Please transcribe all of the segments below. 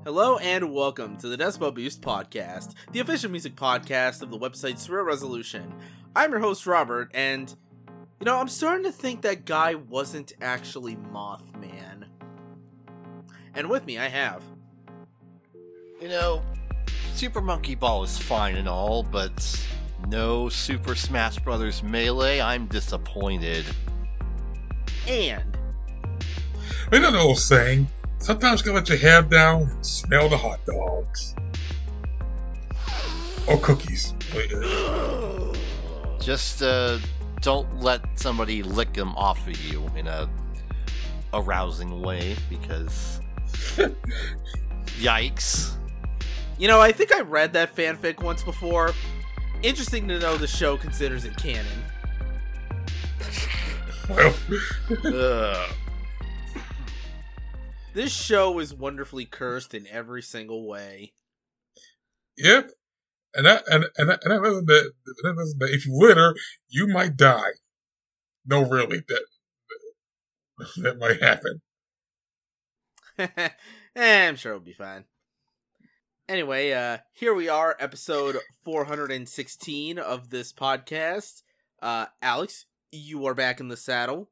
Hello and welcome to the Decibel Boost Podcast, the official music podcast of the website Surreal Resolution. I'm your host, Robert, and, I'm starting to think that guy wasn't actually Mothman. And with me, I have... Super Monkey Ball is fine and all, but no Super Smash Bros. Melee, I'm disappointed. And... You know the old saying, sometimes you gotta let your hair down and smell the hot dogs. Or cookies. Just don't let somebody lick them off of you in a arousing way, because yikes. I think I read that fanfic once before. Interesting to know the show considers it canon. Well... This show is wonderfully cursed in every single way. Yep. And that if you litter, you might die. No, really, that might happen. I'm sure it'll be fine. Anyway, here we are, episode 416 of this podcast. Alex, you are back in the saddle.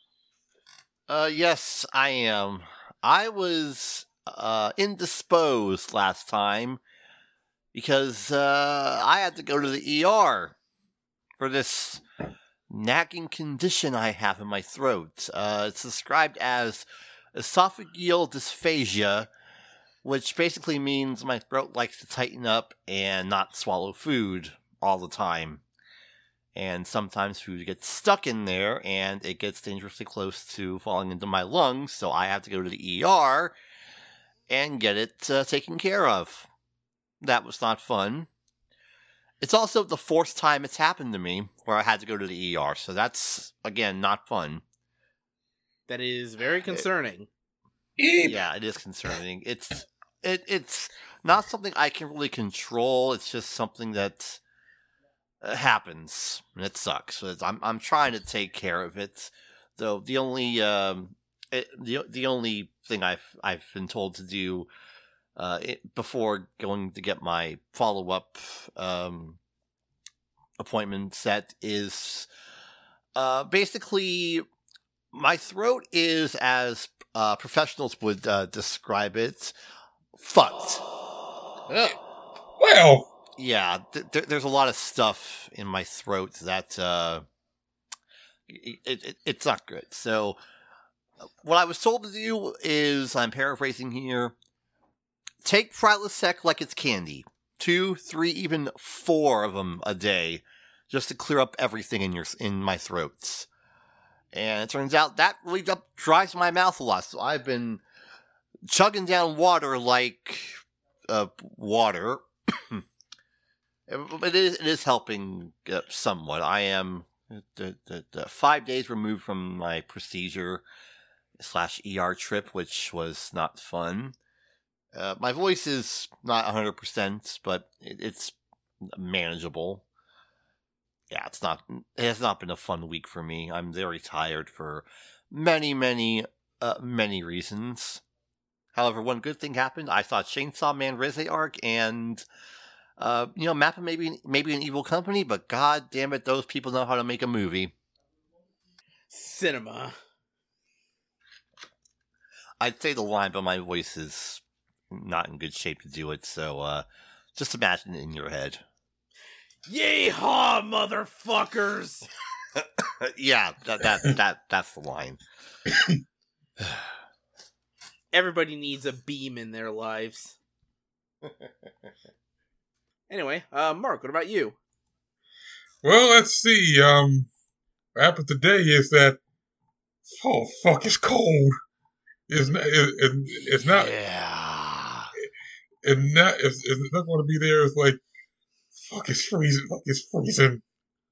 Yes, I am. I was indisposed last time because I had to go to the ER for this nagging condition I have in my throat. It's described as esophageal dysphagia, which basically means my throat likes to tighten up and not swallow food all the time. And sometimes food gets stuck in there, and it gets dangerously close to falling into my lungs, so I have to go to the ER and get it taken care of. That was not fun. It's also the fourth time it's happened to me where I had to go to the ER, so that's, again, not fun. That is very concerning. Yeah, it is concerning. It's not something I can really control, it's just something that... happens, and it sucks. I'm trying to take care of it, though. The only the only thing I've been told to do before going to get my follow-up appointment set is basically my throat is, as professionals would describe it, fucked. Well... Yeah, there's a lot of stuff in my throat that it's not good. So what I was told to do is, I'm paraphrasing here, take Prilosec like it's candy. 2, 3, even 4 of them a day, just to clear up everything in my throats. And it turns out that really dries my mouth a lot. So I've been chugging down water like water. It is helping somewhat. I am 5 days removed from my procedure / ER trip, which was not fun. My voice is not 100%, but it's manageable. Yeah, it has not been a fun week for me. I'm very tired for many, many, many reasons. However, one good thing happened. I saw Chainsaw Man Rizze arc, and... Mappa may be an evil company, but god damn it, those people know how to make a movie. Cinema. I'd say the line, but my voice is not in good shape to do it, so just imagine it in your head. Yeehaw, motherfuckers! Yeah, that's the line. Everybody needs a beam in their lives. Anyway, Mark, what about you? Well, let's see. What happened today is that, oh fuck, it's cold. It's not. Yeah. It's not going to be there. It's like, fuck, it's freezing. Fuck, it's freezing.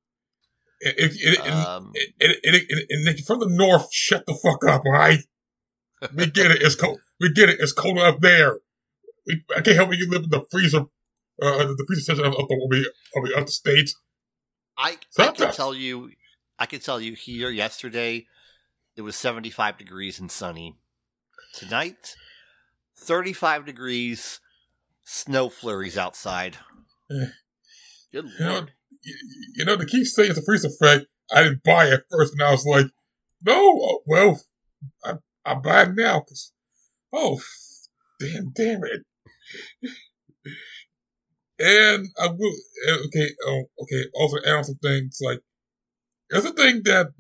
And from the north, shut the fuck up, all right? We get it. It's cold. We get it. It's cold up there. I can't help you live in the freezer. The presentation of the state. I can tell you here yesterday it was 75 degrees and sunny. Tonight 35 degrees, snow flurries outside. Good You know, lord. they keep saying it's a freeze effect. I didn't buy it at first, and I was like, no, well, I buy it now, because, oh, damn it. And I will, okay, also add on some things, like, there's a thing that,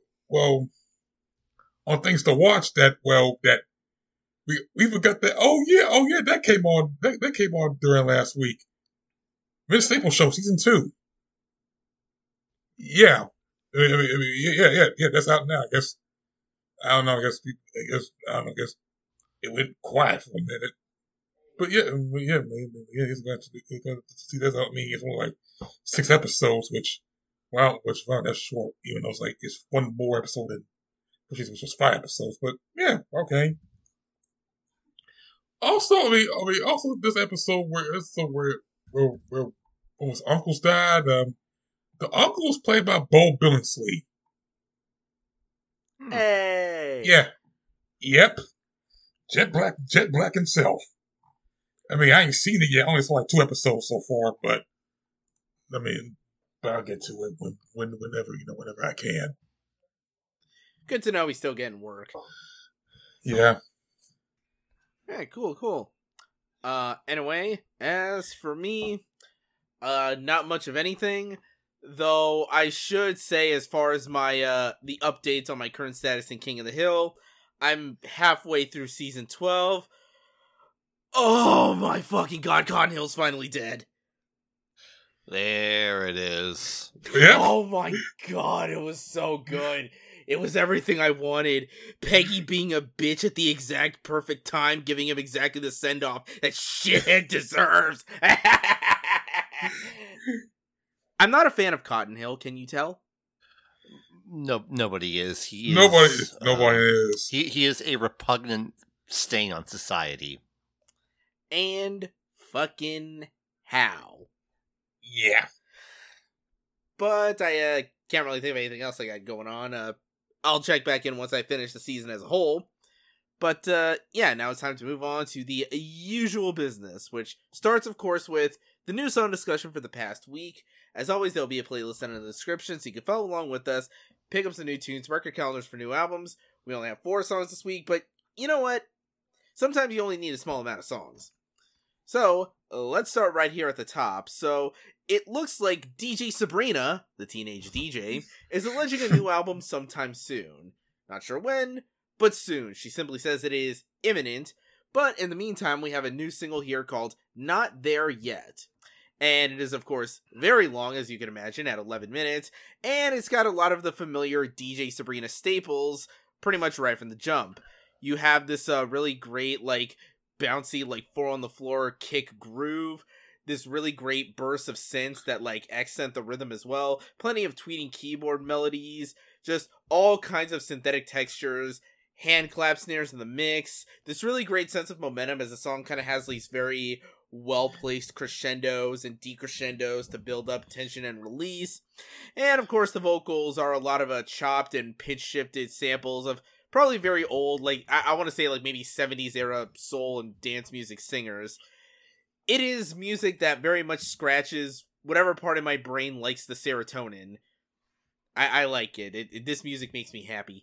on things to watch that we forgot that, oh yeah, that came on during last week. Vince Staples Show, Season 2. Yeah. Yeah, that's out now. I guess, I don't know, I guess it went quiet for a minute. But yeah, it's going to see that's what I mean. It's only like 6 episodes, which that's short, even though it's one more episode than which was just 5 episodes. But yeah, okay. Also, also this episode where his uncles died. The uncle was played by Bo Billingsley. Hey. Yeah. Yep. Jet Black himself. I mean, I ain't seen it yet. I only saw like 2 episodes so far, but I'll get to it whenever I can. Good to know he's still getting work. Yeah. Yeah, cool. Anyway, as for me, not much of anything. Though I should say, as far as my the updates on my current status in King of the Hill, I'm halfway through season 12. Oh my fucking god, Cotton Hill's finally dead. There it is. Yeah. Oh my god, it was so good. It was everything I wanted. Peggy being a bitch at the exact perfect time, giving him exactly the send-off that shit deserves. I'm not a fan of Cotton Hill, can you tell? No, nobody is. Nobody is. He is a repugnant stain on society. And fucking how? Yeah. But I can't really think of anything else I got going on. I'll check back in once I finish the season as a whole. But yeah, now it's time to move on to the usual business, which starts, of course, with the new song discussion for the past week. As always, there'll be a playlist in the description, so you can follow along with us, pick up some new tunes, mark your calendars for new albums. We only have 4 songs this week, but you know what? Sometimes you only need a small amount of songs. So, let's start right here at the top. So, it looks like DJ Sabrina, the teenage DJ, is alleging a new album sometime soon. Not sure when, but soon. She simply says it is imminent. But in the meantime, we have a new single here called Not There Yet. And it is, of course, very long, as you can imagine, at 11 minutes. And it's got a lot of the familiar DJ Sabrina staples pretty much right from the jump. You have this really great, bouncy, 4-on-the-floor kick groove. This really great burst of synths that, accent the rhythm as well. Plenty of tweeting keyboard melodies. Just all kinds of synthetic textures. Hand clap snares in the mix. This really great sense of momentum as the song kind of has these very well-placed crescendos and decrescendos to build up tension and release. And, of course, the vocals are a lot of chopped and pitch-shifted samples of probably very old, I want to say, maybe 70s era soul and dance music singers. It is music that very much scratches whatever part of my brain likes the serotonin. I like it. This music makes me happy.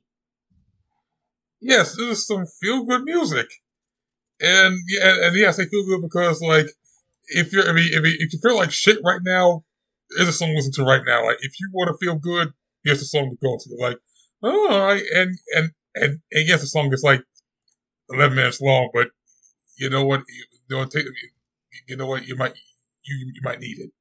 Yes, this is some feel-good music. And yes, they feel good because, if you feel like shit right now, there's a song to listen to right now. If you want to feel good, here's a song to go to. And yes, the song is 11 minutes long, but you know what? You might need it.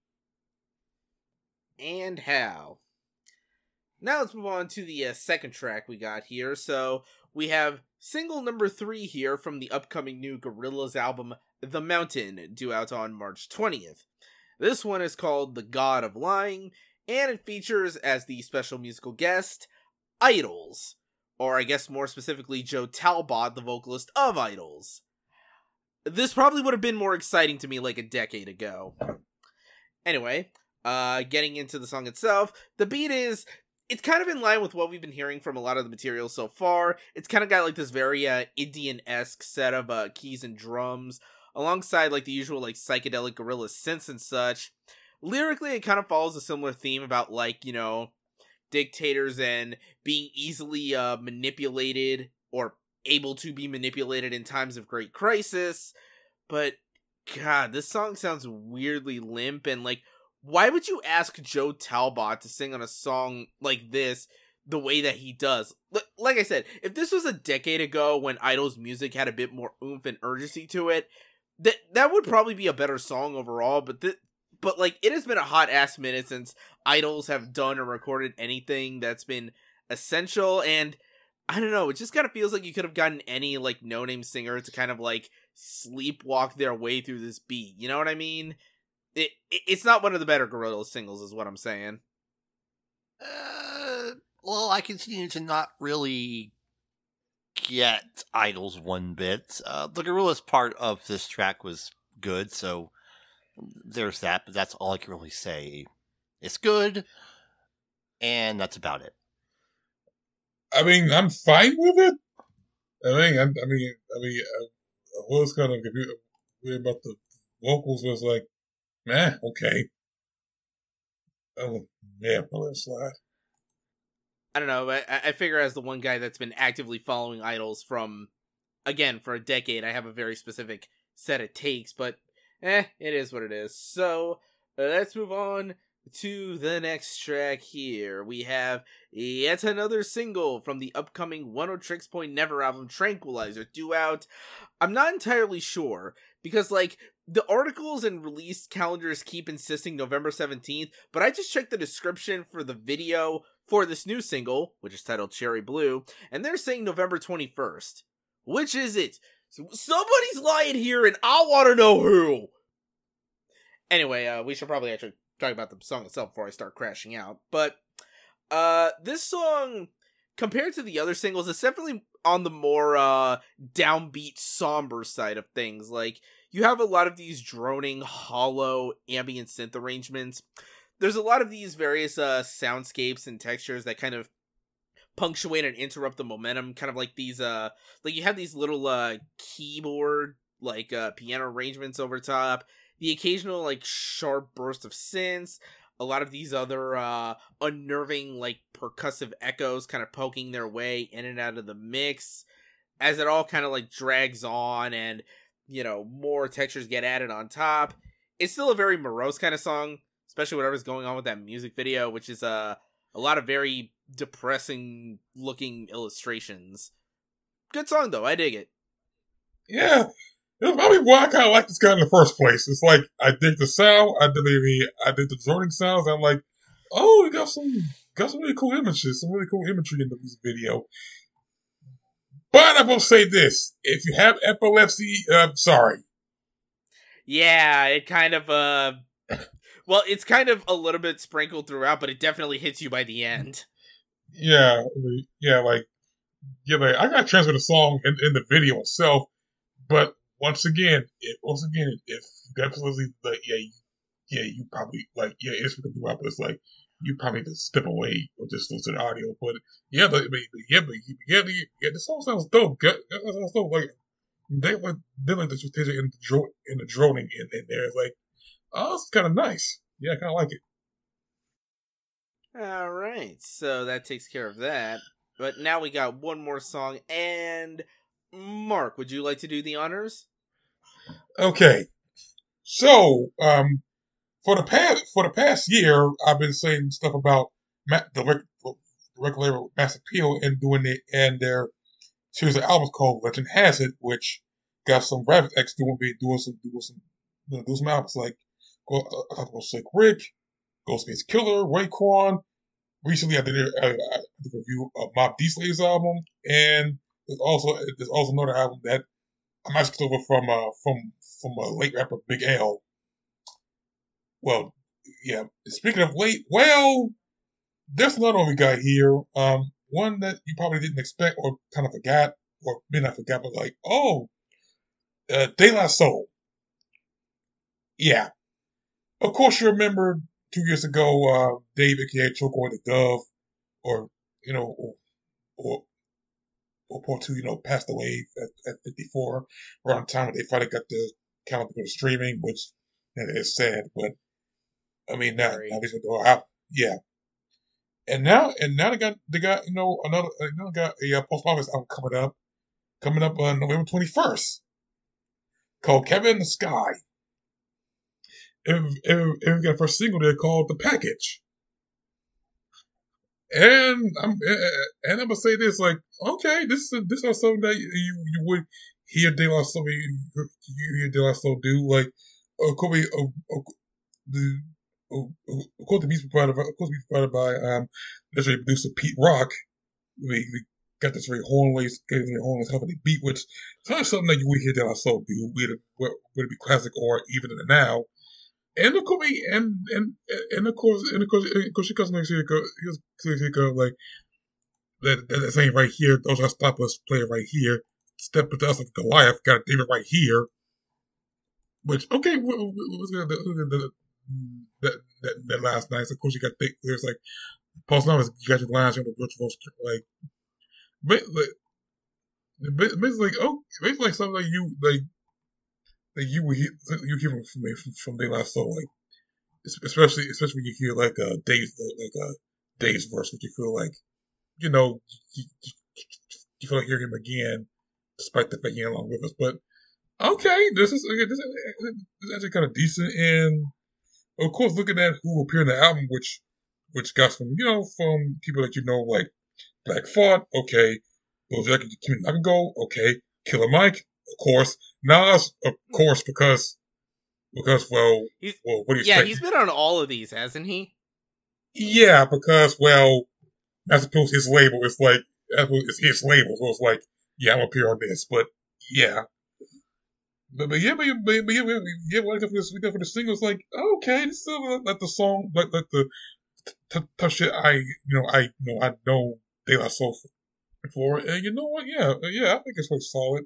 And how? Now let's move on to the second track we got here. So we have single number 3 here from the upcoming new Gorillaz album, The Mountain, due out on March 20th. This one is called The God of Lying, and it features as the special musical guest, Idols. Or I guess more specifically, Joe Talbot, the vocalist of Idols. This probably would have been more exciting to me a decade ago. Anyway, getting into the song itself, the beat is it's kind of in line with what we've been hearing from a lot of the material so far. It's kind of got like this very Indian-esque set of keys and drums, alongside like the usual like psychedelic gorilla synths and such. Lyrically, it kind of follows a similar theme about like, you know, dictators and being easily manipulated or able to be manipulated in times of great crisis. But God, this song sounds weirdly limp, and like, why would you ask Joe Talbot to sing on a song like this the way that he does? Like I said, if this was a decade ago when Idol's music had a bit more oomph and urgency to it, that would probably be a better song overall, but like, it has been a hot ass minute since Idols have done or recorded anything that's been essential, and I don't know, it just kind of feels like you could have gotten any like no-name singer to kind of like sleepwalk their way through this beat, you know what I mean? It's not one of the better Gorillaz singles, is what I'm saying. Well, I continue to not really get Idols one bit. The Gorillaz part of this track was good, so there's that, but that's all I can really say. It's good, and that's about it. I mean, I'm fine with it. I was kind of confused about the vocals. Was like, man, okay. Oh, yeah, well, that's slide. I don't know, but I figure as the one guy that's been actively following Idols for a decade, I have a very specific set of takes, but it is what it is. So, let's move on to the next track here. We have yet another single from the upcoming Oneohtrix Point Never album, Tranquilizer, due out. I'm not entirely sure, because like, the articles and release calendars keep insisting November 17th, but I just checked the description for the video for this new single, which is titled Cherry Blue, and they're saying November 21st. Which is it? Somebody's lying here, and I want to know who! Anyway, we should probably actually talk about the song itself before I start crashing out, but this song, compared to the other singles, is definitely on the more downbeat, somber side of things. Like, you have a lot of these droning, hollow, ambient synth arrangements. There's a lot of these various soundscapes and textures that kind of punctuate and interrupt the momentum, kind of like these, like you have these little keyboard, like piano arrangements over top, the occasional like sharp burst of synths, a lot of these other unnerving like percussive echoes kind of poking their way in and out of the mix, as it all kind of like drags on and, you know, more textures get added on top. It's still a very morose kind of song, especially whatever's going on with that music video, which is a lot of very depressing looking illustrations. Good song though, I dig it. Yeah, that's probably why I kind of like this guy in the first place. It's like, I dig the sound, I dig the droning sounds. I'm like, oh, you got some really cool images, some really cool imagery in the music video. But I will say this: if you have epilepsy, sorry. Yeah, it kind of well, it's kind of a little bit sprinkled throughout, but it definitely hits you by the end. Yeah, like I got transferred the song in the video itself, but once again, if definitely you probably like it's what throughout, but it's like you probably need to step away or just listen to the audio. But the song sounds dope. That sounds dope. Like they like the strategic in the droning in there. It's like, oh, it's kind of nice. Yeah, I kind of like it. All right, so that takes care of that. But now we got one more song, and Mark, would you like to do the honors? Okay, so for the past year, I've been saying stuff about the record label Mass Appeal and doing it, and their series of albums called Legend Has It, which got some Rabbit X doing some albums like I talked about Slick Rick, Ghostface Killer, Raekwon. Recently, I did a review of Mobb Deep Slay's album, and there's also another album that I might skip over from a late rapper Big L. Well, yeah. Speaking of late, well, there's another one we got here. One that you probably didn't expect or kind of forgot, or may not forgot, but like, De La Soul. Yeah. Of course, you remember 2 years ago, Dave, aka Choco and the Dove, or you know, or Paul 2, passed away at 54, around the time when they finally got the calendar to streaming, which is sad. But I mean, now they said, yeah. And now they got another got a post office album coming up on November 21st, called Kevin in the Sky. And we got a first single there called The Package. And I'm gonna say this, like, okay, this is something that you would hear De La Soul, you hear De La Soul do, like, of course the beats provided by legendary producer Pete Rock. We got this very hornless company beat, which is kind of something that you would hear De La Soul do, whether it be classic or even in the now. And of course, she comes next year. Like that saying right here. Those are stop us playing right here. Step into us of Goliath. Got David right here. Which okay, what's that last night? Of course, you got there's like Paul Thomas. You got your lines on the virtual like, basically like something like you like. Like you hear from De La Soul, like especially when you hear like Dave's verse, which you feel like you feel like hearing him again, despite the fact he ain't along with us. But okay, this is actually kind of decent, and of course looking at who appeared in the album, which got from from people that like Black Thought, okay, Lil Jack and Kimi Nakago, okay, Killer Mike, of course. Nas, of course, because what do you say? Yeah, he's been on all of these, hasn't he? Yeah, because that's opposed to his label. It's like it's his label, so it's like, yeah, I'm appear on this, but yeah. But when I go for the single, it's like, okay, this is like the song, like the tough shit. I know De La Soul for, and you know what? Yeah, I think it's like solid.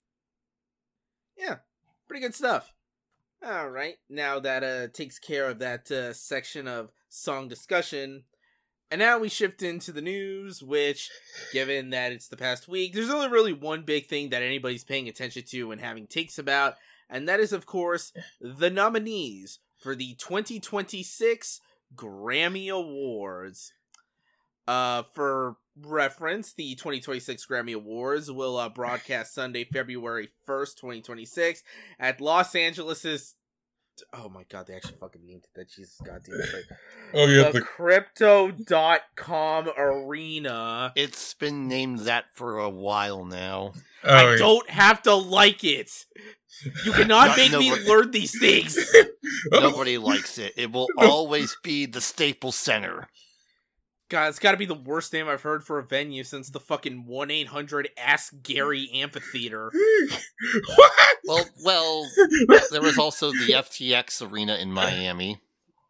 Yeah, pretty good stuff. All right, now that takes care of that section of song discussion, and now we shift into the news, which, given that it's the past week, there's only really one big thing that anybody's paying attention to and having takes about, and that is, of course, the nominees for the 2026 Grammy Awards. For reference, the 2026 Grammy Awards will broadcast Sunday, February 1st, 2026 at Los Angeles' oh my god, they actually fucking named it that. Jesus goddamn Christ. Oh yeah, the Crypto.com Arena. It's been named that for a while now. I don't have to like it. You cannot make me learn these things. Nobody likes it. It will always be the Staples Center. God, it's gotta be the worst name I've heard for a venue since the fucking 1-800 Ask Gary Amphitheater. What? Well, there was also the FTX Arena in Miami.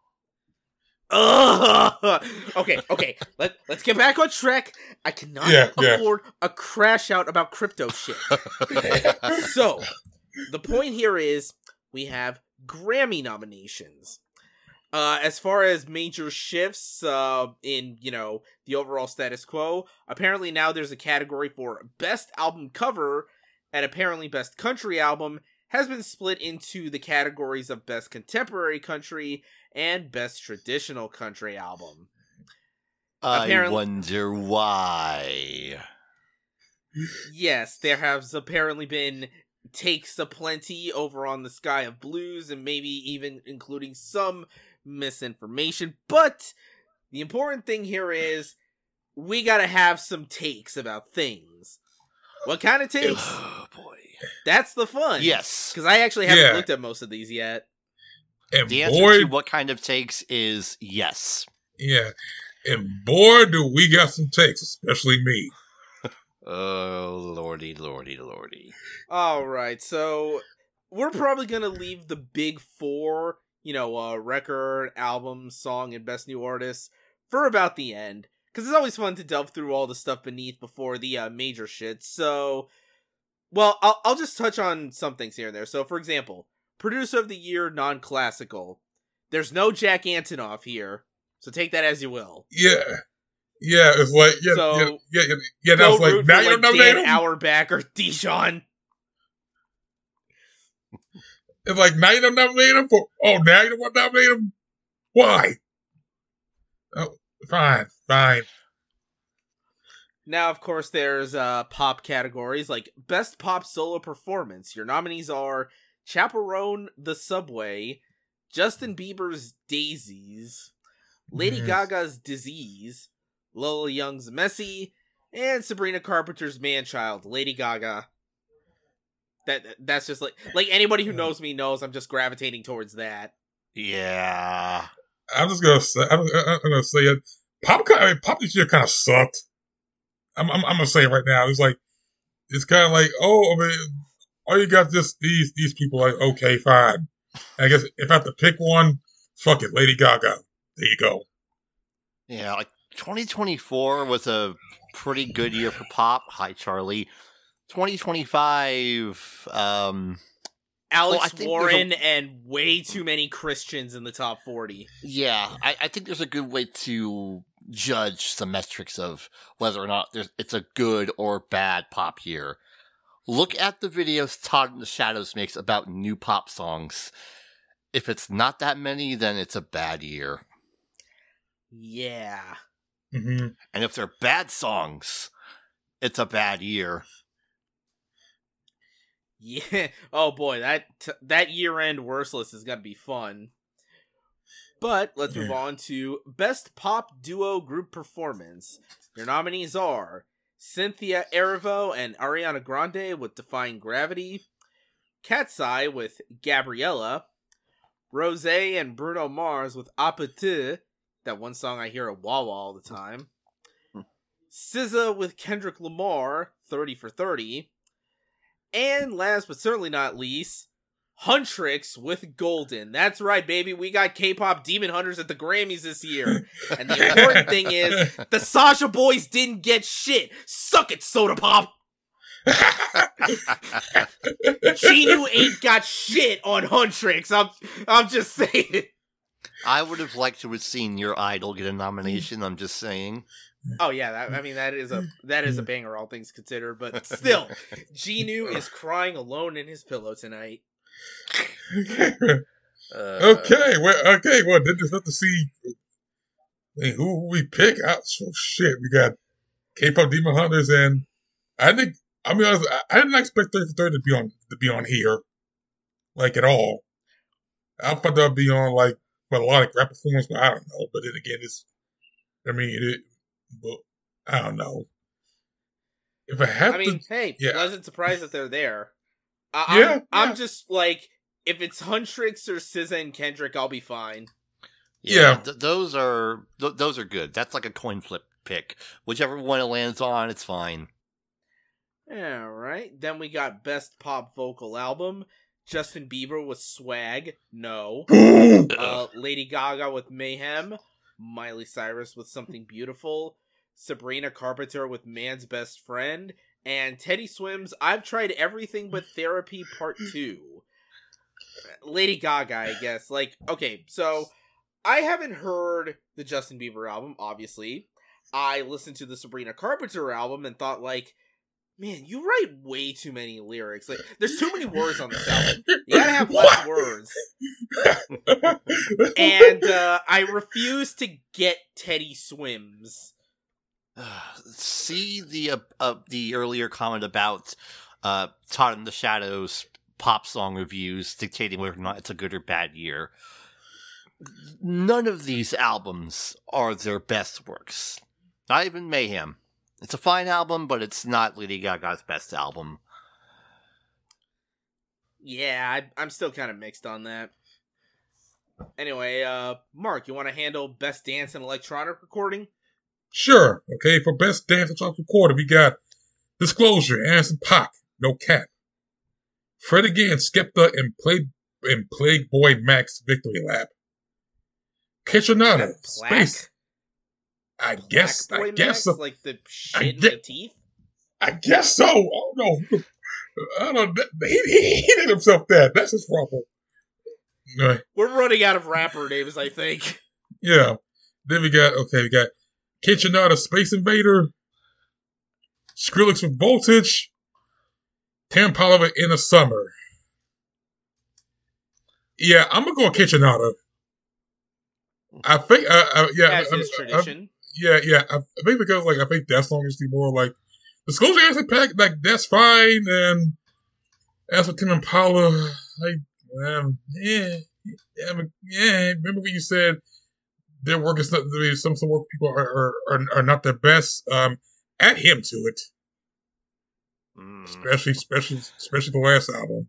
Okay. Let's get back on track. I cannot afford a crash out about crypto shit. So, the point here is we have Grammy nominations. As far as major shifts in, the overall status quo, apparently now there's a category for Best Album Cover, and apparently Best Country Album has been split into the categories of Best Contemporary Country and Best Traditional Country Album. I wonder why. Yes, there has apparently been takes aplenty over on the Sky of Blues, and maybe even including some misinformation, but the important thing here is we gotta have some takes about things. What kind of takes? Oh boy, that's the fun. Yes, because I actually haven't looked at most of these yet. And the answer to what kind of takes is yes. Yeah, and boy, do we got some takes, especially me. Oh lordy. All right, so we're probably gonna leave the big four, record, album, song, and best new artist for about the end, because it's always fun to delve through all the stuff beneath before the major shit. So, well, I'll just touch on some things here and there. So, for example, Producer of the Year, non-classical. There's no Jack Antonoff here, so take that as you will. Yeah. Yeah, it's like So, yeah. Now it's like root now for, you don't nominate Dan him. Auerbach or Dijon. It's like now you don't nominate him for. Oh, now you don't want to nominate him. Why? Oh, fine. Now, of course, there's pop categories like Best Pop Solo Performance. Your nominees are Chaperone the Subway, Justin Bieber's Daisies, Lady Gaga's Disease, Lola Young's Messy, and Sabrina Carpenter's Man-Child. Lady Gaga. That's just like anybody who knows me knows I'm just gravitating towards that. Yeah. I'm just gonna say I'm gonna say it. Pop this year kind of sucked. I'm gonna say it right now. It's like it's kind of like all you got just these people like okay fine. I guess if I have to pick one, fuck it, Lady Gaga. There you go. Yeah, like 2024 was a pretty good year for pop. Hi, Charlie. 2025, Alex Warren and way too many Christians in the top 40. Yeah, I think there's a good way to judge the metrics of whether or not it's a good or bad pop year. Look at the videos Todd in the Shadows makes about new pop songs. If it's not that many, then it's a bad year. Yeah. Mm-hmm. And if they're bad songs, it's a bad year. Yeah. Oh boy, that year-end worst list is gonna be fun. But let's move on to Best Pop Duo Group Performance. Your nominees are Cynthia Erivo and Ariana Grande with Defying Gravity, Cat's Eye with Gabriella, Rosé and Bruno Mars with Appetit, that one song I hear at Wawa all the time, SZA with Kendrick Lamar, 30 for 30, and last but certainly not least, Huntrix with Golden. That's right, baby. We got K-pop Demon Hunters at the Grammys this year. And the important thing is, the Sasha Boys didn't get shit. Suck it, Soda Pop. Genu ain't got shit on Huntrix. I'm just saying. I would have liked to have seen your idol get a nomination. I'm just saying. Oh yeah, that is a banger, all things considered. But still, Genu is crying alone in his pillow tonight. Okay, well, then just have to see who we pick out. So shit, we got K-pop Demon Hunters, and I didn't expect 30 for 30 to be on here, like at all. I thought that'd be on like a lot of rap performance, but I don't know. But then again, but I don't know. If I have pleasant surprise that they're there. I'm just like, if it's Huntrix or SZA and Kendrick, I'll be fine. Yeah. Those are good. That's like a coin flip pick. Whichever one it lands on, it's fine. Alright, then we got Best Pop Vocal Album. Justin Bieber with Swag, no. Lady Gaga with Mayhem. Miley Cyrus with Something Beautiful. Sabrina Carpenter with Man's Best Friend. And Teddy Swims' I've Tried Everything But Therapy Part 2. Lady Gaga, I guess. Like, okay, so I haven't heard the Justin Bieber album, obviously. I listened to the Sabrina Carpenter album and thought, like, man, you write way too many lyrics. Like, there's too many words on this album. You gotta have less words. And I refuse to get Teddy Swims. See the earlier comment about Todd in the Shadows pop song reviews dictating whether or not it's a good or bad year. None of these albums are their best works. Not even Mayhem. It's a fine album, but it's not Lady Gaga's best album. Yeah, I'm still kind of mixed on that. Anyway, Mark, you want to handle Best Dance and Electronic Recording? Sure. Okay, for Best Dance and Electronic Recording, we got Disclosure, Anderson .Paak, No Cap. Fred Again, Skepta, and Plague Boy Max, Victory Lap. Kaytranada, Space. I guess so. Like the shit in my teeth? I guess so. Oh no. I don't know. He did himself that. That's his problem. We're running out of rapper names, I think. Yeah. Then we got Kitchenada Space Invader, Skrillex with Voltage, Tim Impala in the Summer. Yeah, I'm gonna go with Kitchenada. I think, As is tradition. I think because I think that song is the more Disclosure actually packed, that's fine, and as for Tim Impala, remember when you said their work is not, some work people are not their best. Add him to it, especially the last album.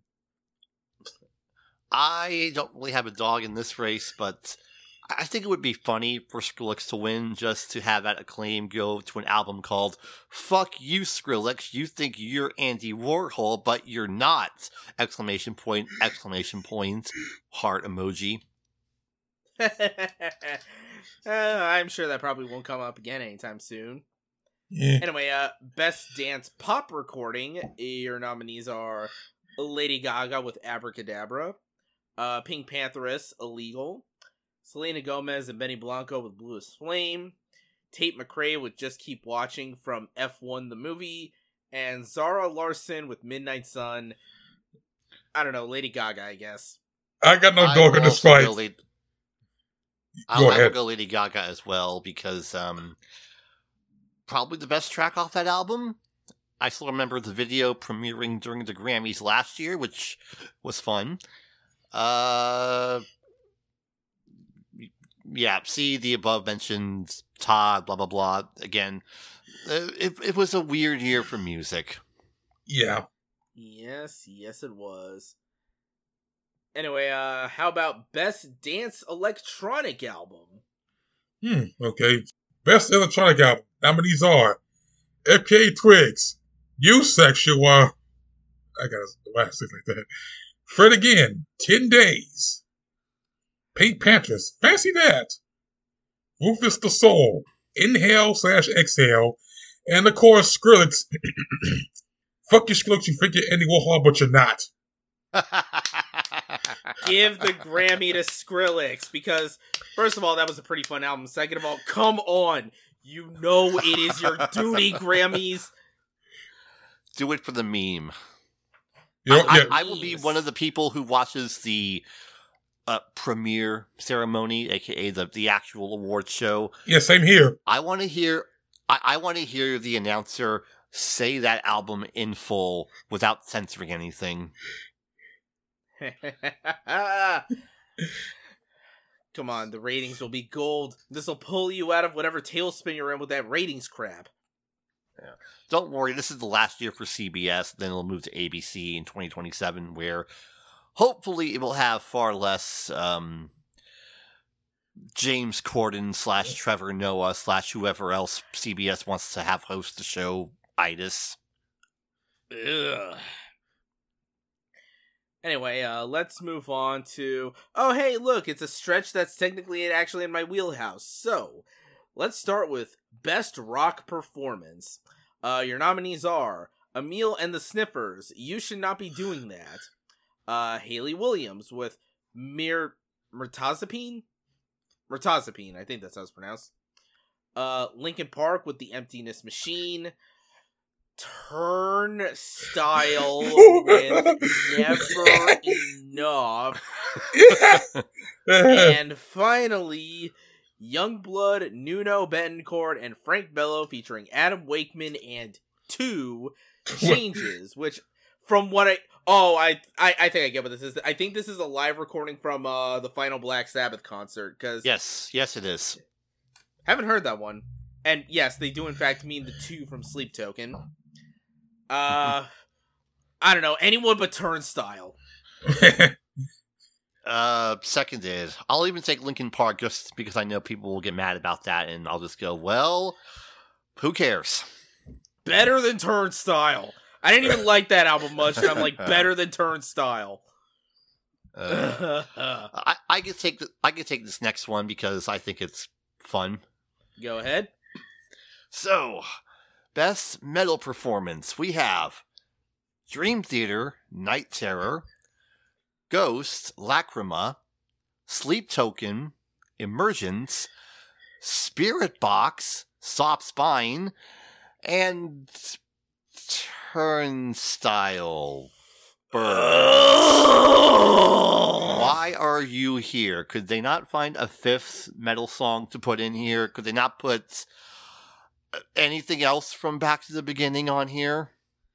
I don't really have a dog in this race, but I think it would be funny for Skrillex to win, just to have that acclaim go to an album called "Fuck You, Skrillex. You think you're Andy Warhol, but you're not!" ! Exclamation point! Exclamation point! Heart emoji. I'm sure that probably won't come up again anytime soon. Yeah. Anyway, Best Dance Pop Recording. Your nominees are Lady Gaga with Abracadabra, Pink Pantheress, Illegal, Selena Gomez and Benny Blanco with Blue as Flame, Tate McRae with Just Keep Watching from F1 the Movie, and Zara Larsson with Midnight Sun. I don't know, Lady Gaga, I guess. I got no dog in this fight. I will go Lady Gaga as well, because probably the best track off that album. I still remember the video premiering during the Grammys last year, which was fun. Yeah, see the above mentioned Todd, blah, blah, blah. Again, it was a weird year for music. Yeah. Yes, it was. Anyway, how about Best Dance Electronic Album? Okay. Best Electronic Album. Nominees are FKA Twigs, U-Sexual, I gotta say like that. Fred Again, 10 Days, Pink Panthers, fancy that, Rufus the Soul, Inhale/Exhale, and of course Skrillex, Fuck you Skrillex, you think you're Andy Warhol, but you're not. Give the Grammy to Skrillex, because first of all, that was a pretty fun album. Second of all, come on, you know it is your duty, Grammys. Do it for the meme. Yeah. I will be one of the people who watches the premiere ceremony, aka the actual awards show. Yeah, same here. I want to hear. I want to hear the announcer say that album in full without censoring anything. Come on, the ratings will be gold. This will pull you out of whatever tailspin you're in with that ratings crap. Yeah. Don't worry, this is the last year for CBS, then it'll move to ABC in 2027, where hopefully it will have far less James Corden / Trevor Noah / whoever else CBS wants to have host the show, itis. Ugh. Anyway, let's move on to... Oh, hey, look, it's a stretch that's technically actually in my wheelhouse. So, let's start with Best Rock Performance. Your nominees are Emil and the Sniffers, You Should Not Be Doing That. Hayley Williams with Mirtazapine, I think that's how it's pronounced. Linkin Park with The Emptiness Machine. Turnstile with Never Enough. And finally, Youngblood, Nuno Betancourt, and Frank Bello featuring Adam Wakeman and 2 Changes, which from what I think I get what this is. I think this is a live recording from the final Black Sabbath concert, because yes it is. Haven't heard that one. And yes, they do in fact mean the 2 from Sleep Token. I don't know, anyone but Turnstile. Seconded. I'll even take Linkin Park just because I know people will get mad about that, and I'll just go, well, who cares? Better than Turnstile. I didn't even like that album much, and I'm like, better than Turnstile. I could take this next one because I think it's fun. Go ahead. So, Best Metal Performance. We have Dream Theater, Night Terror, Ghost, Lacrima, Sleep Token, Emergence, Spirit Box, Soft Spine, and Turnstile Birds. Why are you here? Could they not find a fifth metal song to put in here? Could they not put anything else from Back to the Beginning on here?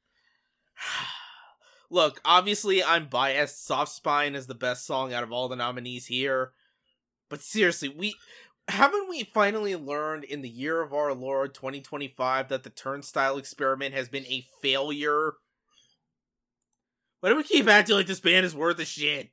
Look, obviously I'm biased. Soft Spine is the best song out of all the nominees here. But seriously, haven't we finally learned in the year of our Lord 2025 that the Turnstile experiment has been a failure? Why do we keep acting like this band is worth a shit?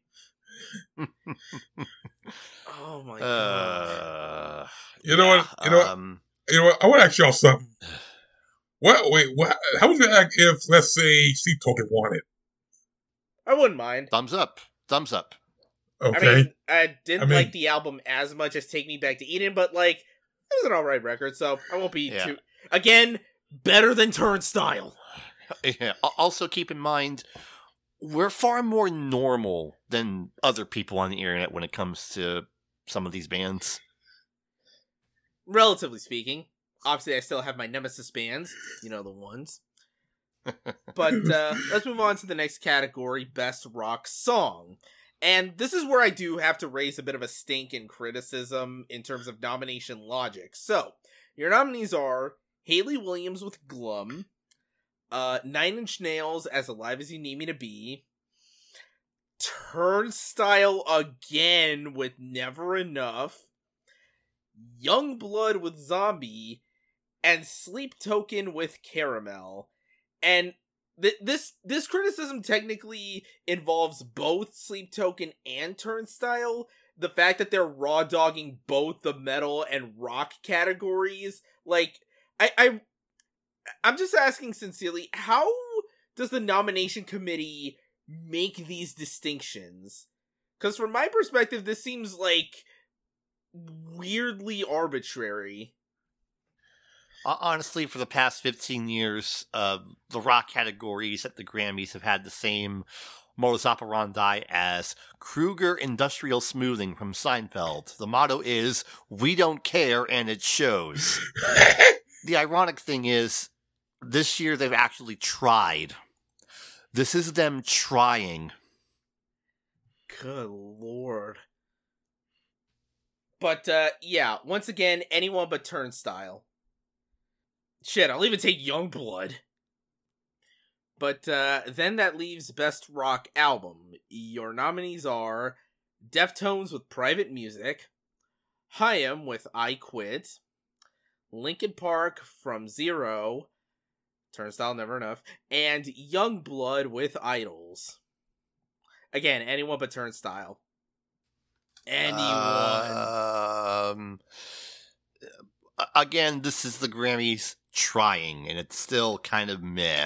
Oh my god. You know what? You know what? I want to ask y'all something. What? How would you act if, let's say, Sleep Token won it? I wouldn't mind. Thumbs up. Thumbs up. Okay. I didn't like the album as much as Take Me Back to Eden, but, like, it was an alright record, so I won't be too... Again, better than Turnstile. Yeah. Also, keep in mind, we're far more normal than other people on the internet when it comes to some of these bands. Relatively speaking. Obviously, I still have my nemesis bands. You know, the ones. But let's move on to the next category, Best Rock Song. And this is where I do have to raise a bit of a stink in criticism in terms of nomination logic. So, your nominees are Hayley Williams with Glum, Nine Inch Nails as Alive As You Need Me to Be, Turnstile again with Never Enough, Youngblood with Zombie, and Sleep Token with Caramel. And this criticism technically involves both Sleep Token and Turnstile. The fact that they're raw dogging both the metal and rock categories, like, I'm just asking sincerely, how does the nomination committee make these distinctions? Because from my perspective, this seems like weirdly arbitrary. Honestly, for the past 15 years, the rock categories at the Grammys have had the same modus operandi as Kruger Industrial Smoothing from Seinfeld. The motto is, we don't care and it shows. The ironic thing is, this year they've actually tried. This is them trying. Good lord. But, yeah, once again, anyone but Turnstile. Shit, I'll even take Youngblood. But, then that leaves Best Rock Album. Your nominees are Deftones with Private Music, Haim with I Quit, Linkin Park From Zero, Turnstile Never Enough, and Youngblood with Idols. Again, anyone but Turnstile. Anyone. Again, this is the Grammys trying, and it's still kind of meh.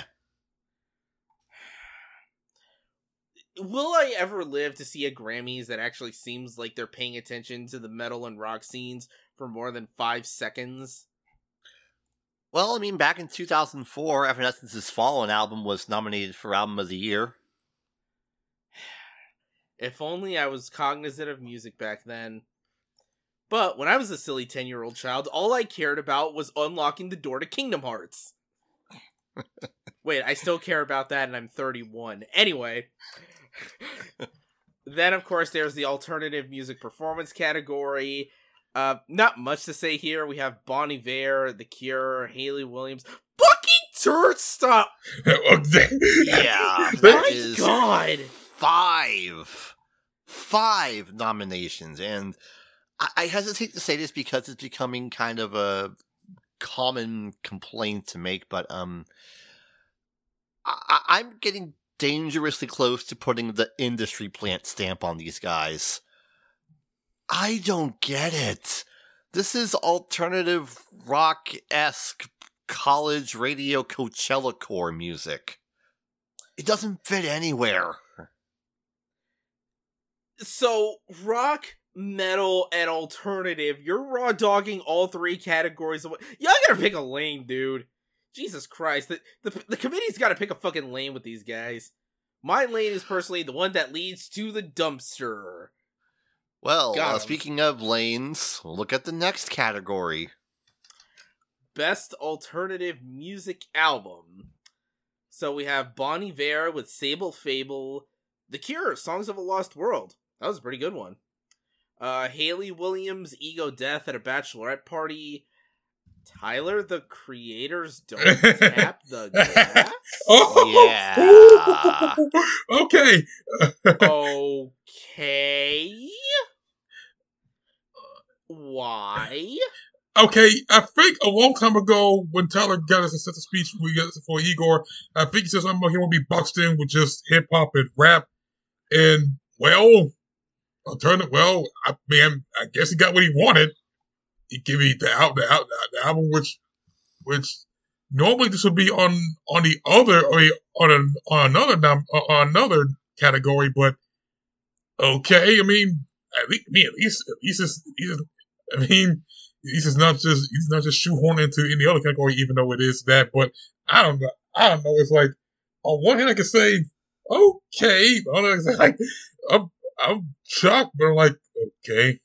Will I ever live to see a Grammys that actually seems like they're paying attention to the metal and rock scenes for more than 5 seconds? Well, I mean, back in 2004, Evanescence's Fallen album was nominated for Album of the Year. If only I was cognizant of music back then. But when I was a silly 10-year-old child, all I cared about was unlocking the door to Kingdom Hearts. Wait, I still care about that and I'm 31. Anyway. Then, of course, there's the alternative music performance category. Not much to say here. We have Bon Iver, The Cure, Hayley Williams. Fucking Turnstile! Yeah, My God! 5 nominations, and I hesitate to say this because it's becoming kind of a common complaint to make, but I'm getting dangerously close to putting the industry plant stamp on these guys. I don't get it. This is alternative rock-esque college radio Coachella core music. It doesn't fit anywhere. So, rock, metal, and alternative, you're raw dogging all 3 categories. Y'all gotta pick a lane, dude. Jesus Christ. The committee's gotta pick a fucking lane with these guys. My lane is personally the one that leads to the dumpster. Well, speaking of lanes, look at the next category. Best Alternative Music Album. So we have Bon Iver with Sable Fable, The Cure, Songs of a Lost World. That was a pretty good one. Hayley Williams, Ego Death at a Bachelorette Party. Tyler, the Creator's Don't Tap the Gas? Yeah. Okay. Okay. Why? Okay, I think a long time ago when Tyler got us a set of speech for Igor, I think he said something about he won't be boxed in with just hip hop and rap. And well, I guess he got what he wanted. He gave me the album, which normally this would be on the other on another category, but okay. I mean, at least he's not just shoehorned into any other category, even though it is that. But I don't know. It's like on one hand I can say okay, on the other hand, like I'm shocked, but I'm like okay.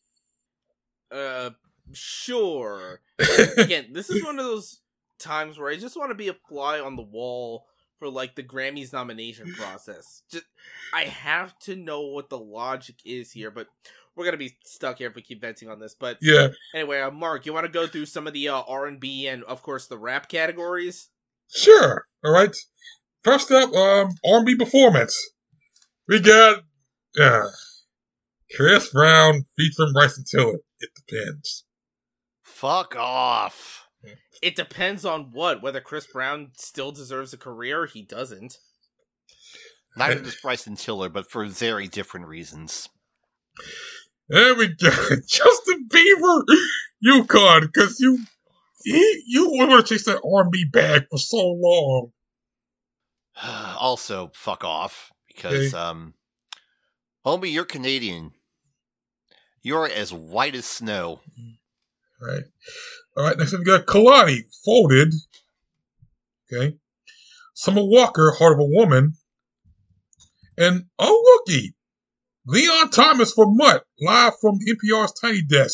Sure. Again, this is one of those times where I just want to be a fly on the wall for like the Grammys nomination process. Just I have to know what the logic is here, but we're gonna be stuck here if we keep venting on this. But yeah. Anyway, Mark, you want to go through some of the R&B and of course the rap categories? Sure. All right. First up, R&B performance. We got Chris Brown featuring Bryson Tiller. It depends. Fuck off. It depends on what. Whether Chris Brown still deserves a career, he doesn't. Neither does Bryson Tiller, but for very different reasons. There we go. Justin Bieber, you can't, because you want to chase that R&B bag for so long. Also, fuck off, because, homie, you're Canadian. You're as white as snow. All right, next up we got Kalani, Folded. Okay. Summer Walker, Heart of a Woman. And, oh, looky, Leon Thomas for Mutt, live from NPR's Tiny Desk.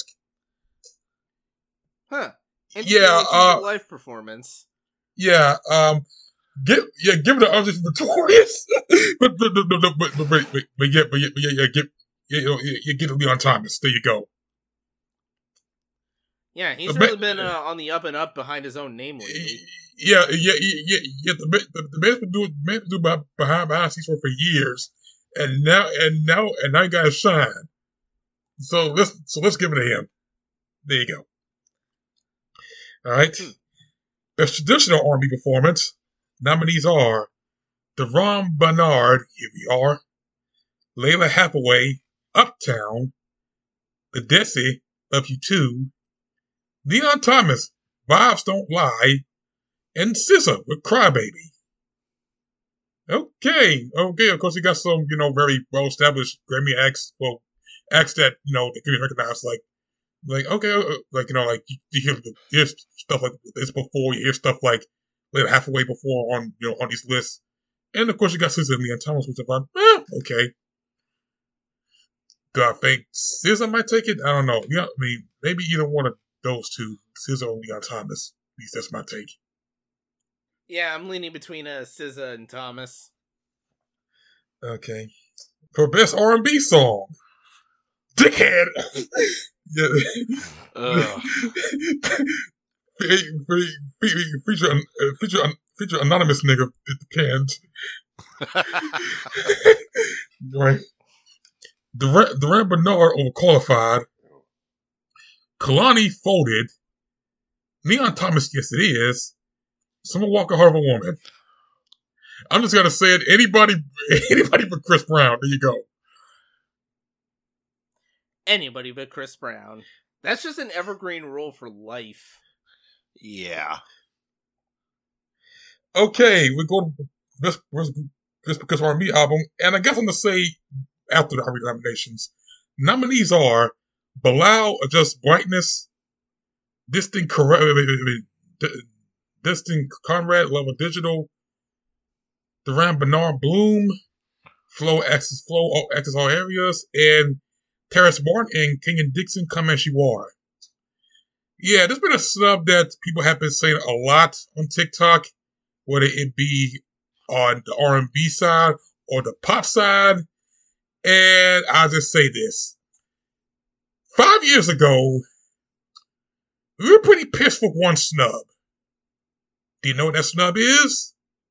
Huh. Yeah, live performance. Yeah, give it to Artist Notorious. but get Leon Thomas. There you go. Yeah, he's really been on the up and up behind his own name lately. Yeah. The man's been doing behind the scenes for years, and now he got to shine. So let's give it to him. There you go. All right. Best traditional R&B performance nominees are Deron Bernard, here we are, Layla Hathaway, Uptown, The Desi, Love You Too, Leon Thomas, Vibes Don't Lie, and SZA with Crybaby. Okay. Of course, he got some, very well-established Grammy acts. Well, acts that they can be recognized. You hear stuff like this before. You hear stuff like Layla Hathaway before on these lists, and of course, you got SZA and Leon Thomas, which I'm okay. Do I think SZA might take it? I don't know. Yeah, I mean, maybe either one of those two, SZA or Leon Thomas. At least that's my take. Yeah, I'm leaning between SZA and Thomas. Okay. For best R&B song, Dickhead. Feature anonymous nigga. It depends. Right. Deron Bernard overqualified. Kalani Folded. Leon Thomas, yes it is. Summer Walker, Heart of a Woman. I'm just gonna say it. Anybody but Chris Brown. There you go. Anybody but Chris Brown. That's just an evergreen rule for life. Yeah. Okay, we're going to Just Because R&B album, and I guess I'm gonna say after the R&B nominations, nominees are Bilal Adjust Brightness, Distant Conrad, Love of Digital, Deron Bernard Bloom, Flow Access All Areas, and Terrace Martin and Kenyon Dixon, Come As You Are. Yeah, there's been a snub that people have been saying a lot on TikTok, whether it be on the R&B side or the pop side. And I'll just say this. 5 years ago, we were pretty pissed for one snub. Do you know what that snub is?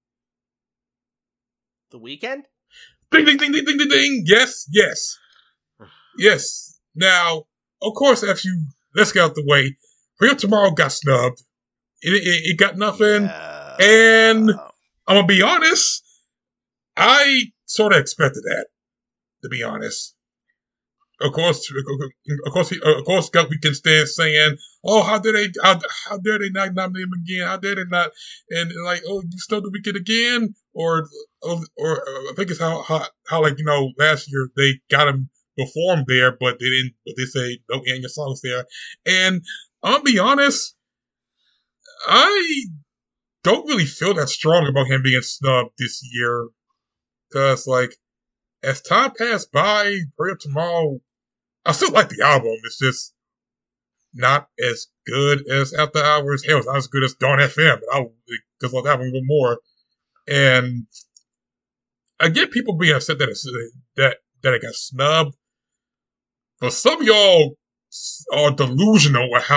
The Weeknd? Ding, ding, ding, ding, ding, ding, ding. Yes, yes. Yes. Now, of course, let's get out the way. Real Tomorrow got snubbed. It got nothing. Yeah. And I'm going to be honest, I sort of expected that, to be honest. Of course, we can stand saying, "Oh, how dare they not nominate him again? How dare they not?" And like, "Oh, you snubbed the Weeknd again?" Or I think it's how like last year they got him performed there, but they didn't. But they say no, and your songs there. And I'll be honest, I don't really feel that strong about him being snubbed this year, because like as time passed by, Real Tomorrow. I still like the album. It's just not as good as After Hours. Hell, it's not as good as Dawn FM, but I because I love that one a little more. And I get people being upset that it got snubbed. But some of y'all are delusional with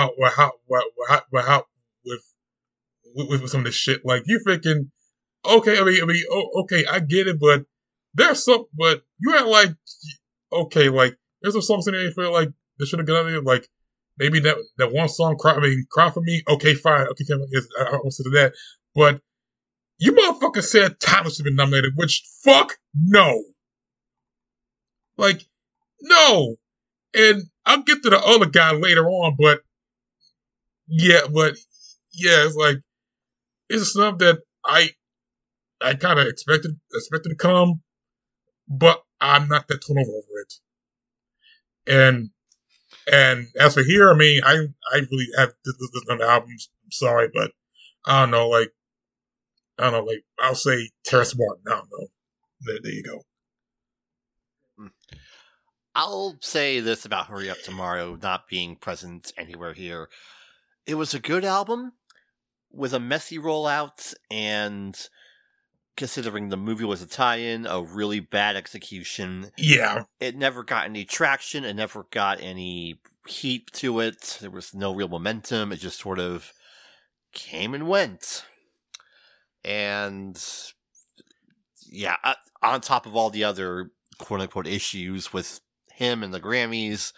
with some of this shit. Like you thinking, okay, okay, I get it, but there's some, but you act like, okay, like. There's some songs in there you feel like they should have got out there. Like maybe that one song, "Cry for Me." Okay, fine. Okay, I won't say that. But you motherfucker said Tyler should have been nominated. Which fuck no. Like no. And I'll get to the other guy later on. But yeah, it's like it's a snub that I kind of expected to come, but I'm not that torn over it. And as for here, I mean, I really have this on the album. I'm sorry, but I don't know. Like I'll say Terrace Martin. I don't know. There you go. I'll say this about Hurry Up Tomorrow not being present anywhere here. It was a good album with a messy rollout, and considering the movie was a tie-in, a really bad execution. Yeah. It never got any traction. It never got any heat to it. There was no real momentum. It just sort of came and went. And yeah, on top of all the other quote-unquote issues with him and the Grammys,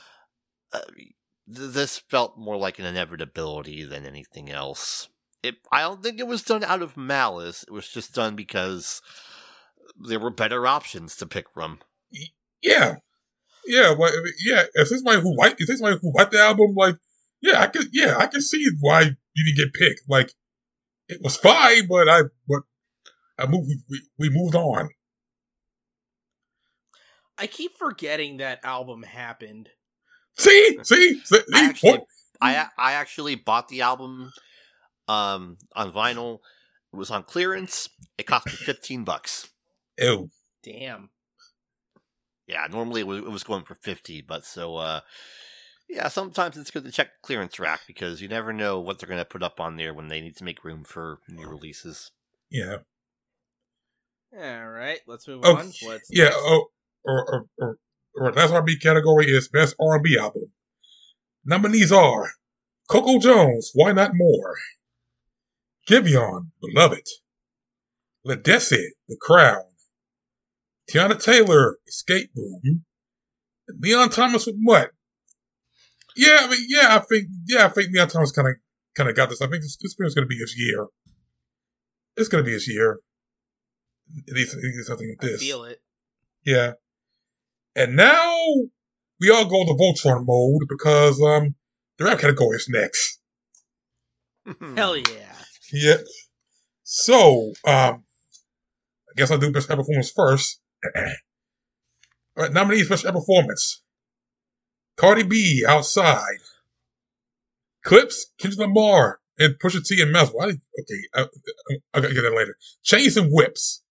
this felt more like an inevitability than anything else. I don't think it was done out of malice. It was just done because there were better options to pick from. Yeah. Well, yeah. If there's somebody who liked the album, like, I can see why you didn't get picked. Like, it was fine, but we moved on. I keep forgetting that album happened. See? I actually bought the album on vinyl. It was on clearance. It cost me $15. Ew. Damn. Yeah, normally it was going for $50, but so yeah, sometimes it's good to check the clearance rack because you never know what they're going to put up on there when they need to make room for new releases. Yeah. All right, let's move on. What's next? Or that's our B category is Best R&B Album. Nominees are Coco Jones, Why Not More, Giveon, Beloved, Ledesi, The Crown, Tiana Taylor, Escape Room, and Leon Thomas with What? I think Leon Thomas kind of got this. I think this is going to be his year. It's going to be his year. It needs something like this. I feel it. Yeah. And now we all go to Voltron mode because the rap category is next. Hell yeah. Yep. So, I guess I'll do Best Rap Performance first. All right, nominees Best Rap Performance. Cardi B, Outside. Clips, Kendrick Lamar, and Pusha T and Mel. Okay, I'll get that later. Chains and Whips.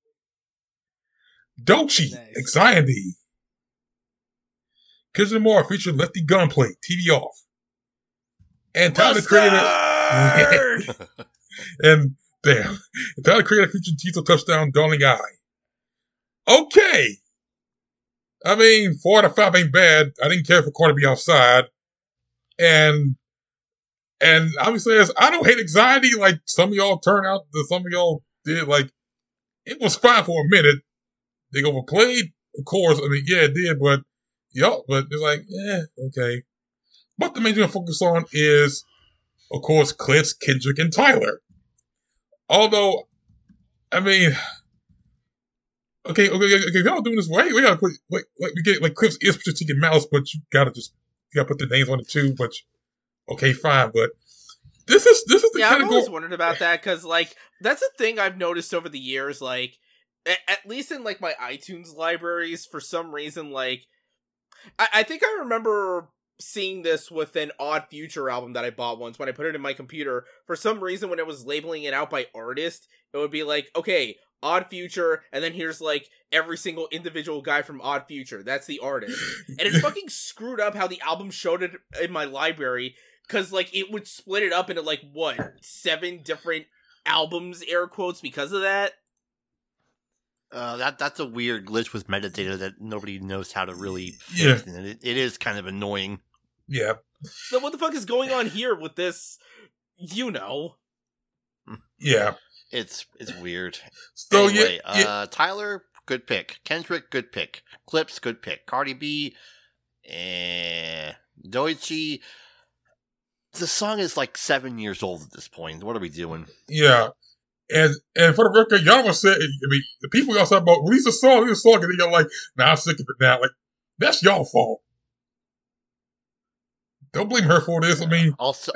Doechii, Nice. Anxiety. Kendrick Lamar featuring Lefty Gunplay, TV Off. And Tyler created Mustard! and damn, Tyler created a feature teaser touchdown, Darling Eye. Okay. I mean, 4 out of 5 ain't bad. I didn't care for Cardi B outside. And obviously, I don't hate anxiety like some of y'all turned out, some of y'all did. Like, it was fine for a minute. They overplayed, of course. I mean, yeah, it did, but it's like, okay. But the main thing I focus on is, of course, Clips, Kendrick, and Tyler. Although, I mean, okay, y'all doing this right. We gotta put, we get, like, Clips is Strategic and Malice, but you gotta put their names on it too, but, okay, fine, but this is the yeah, I've always wondered about that, because, like, that's a thing I've noticed over the years, like, at least in, like, my iTunes libraries, for some reason, like, I think I remember seeing this with an Odd Future album that I bought once when I put it in my computer. For some reason, when it was labeling it out by artist, it would be like, okay, Odd Future, and then here's, like, every single individual guy from Odd Future. That's the artist. And it fucking screwed up how the album showed it in my library, because, like, it would split it up into, like, 7 different albums, air quotes, because of that? That's a weird glitch with metadata that nobody knows how to really fix. Yeah. And it is kind of annoying. Yeah. So what the fuck is going on here with this, you know? Yeah. It's weird. So, anyway, yeah. Tyler, good pick. Kendrick, good pick. Clips, good pick. Cardi B, Doichi. The song is like 7 years old at this point. What are we doing? Yeah. And for the record, y'all was saying, I mean, the people y'all talk about, release a song, and then y'all like, nah, I'm sick of it now. Like, that's y'all fault. Don't blame her for this. I mean, Also,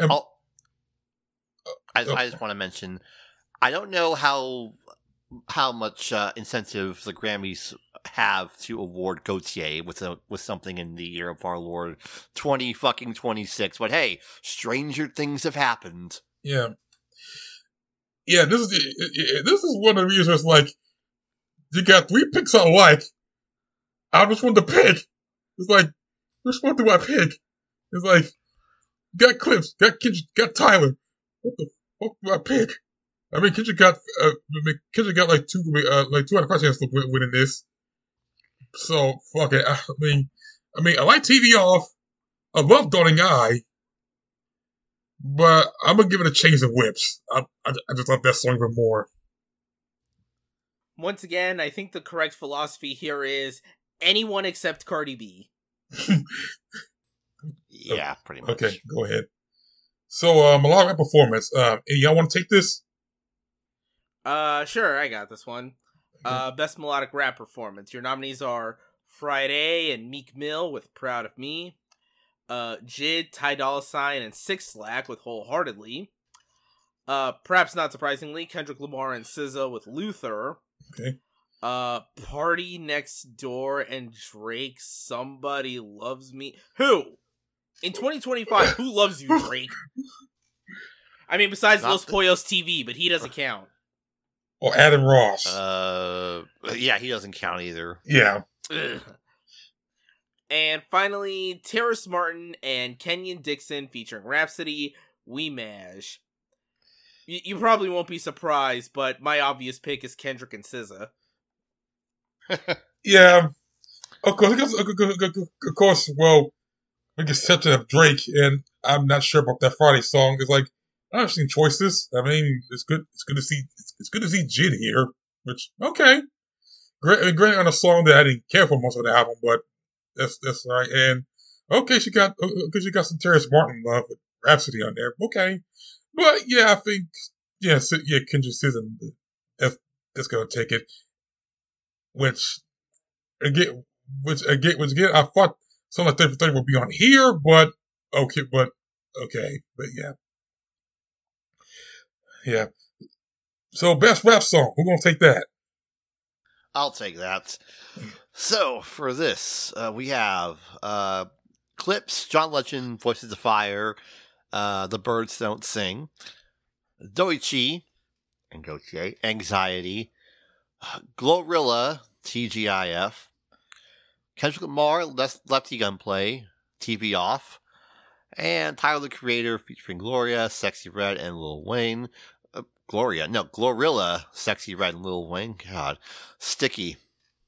I just want to mention, I don't know how much incentive the Grammys have to award Gautier with something in the year of our Lord 2026. But hey, stranger things have happened. yeah. Yeah, this is one of the reasons, like, you got 3 picks I like. I just want to pick. It's like, which one do I pick? It's like, got Clips, got Kendrick, got Tyler. What the fuck do I pick? I mean, Kendrick got like 2 out of 5 chances of winning this. So, fuck it. I mean, I like TV Off. I love Darling Eye. But I'm gonna give it a Chains of Whips. I just love that song even more. Once again, I think the correct philosophy here is anyone except Cardi B. Yeah, pretty much. Okay, go ahead. So, melodic rap performance. Y'all want to take this? Sure, I got this one. Best melodic rap performance. Your nominees are Friday and Meek Mill with Proud of Me. Jid, Ty Dolla $ign, and Six Lack with Wholeheartedly. Perhaps not surprisingly, Kendrick Lamar and SZA with Luther. Okay. Party Next Door and Drake, Somebody Loves Me. Who? In 2025, who loves you, Drake? I mean, besides Los Pollos TV, but he doesn't count. Or Adam Ross. Yeah, he doesn't count either. Yeah. Ugh. And finally, Terrace Martin and Kenyon Dixon featuring Rhapsody, We Mash. You probably won't be surprised, but my obvious pick is Kendrick and SZA. Yeah. Of course, well, with the exception of Drake, and I'm not sure about that Friday song. It's like, I have seen choices. I mean, it's good to see Jid here, which, okay. Granted on a song that I didn't care for most of the album, but that's right. And okay, she got some Terrace Martin love with Rhapsody on there. Okay, but yeah, I think Kendrick Season that's gonna take it. Which again, I thought something like 30 for 30 would be on here, but okay, but yeah. So best rap song, who's gonna take that? I'll take that. So, for this, we have Clips, John Legend, Voices of Fire, The Birds Don't Sing, Doichi, and Gautier, Anxiety, Glorilla, TGIF, Kendrick Lamar, Lefty Gunplay, TV Off, And Tyler, the Creator, featuring Gloria, Sexy Red, and Lil Wayne. Glorilla, Sexy Red, and Lil Wayne. God. Sticky.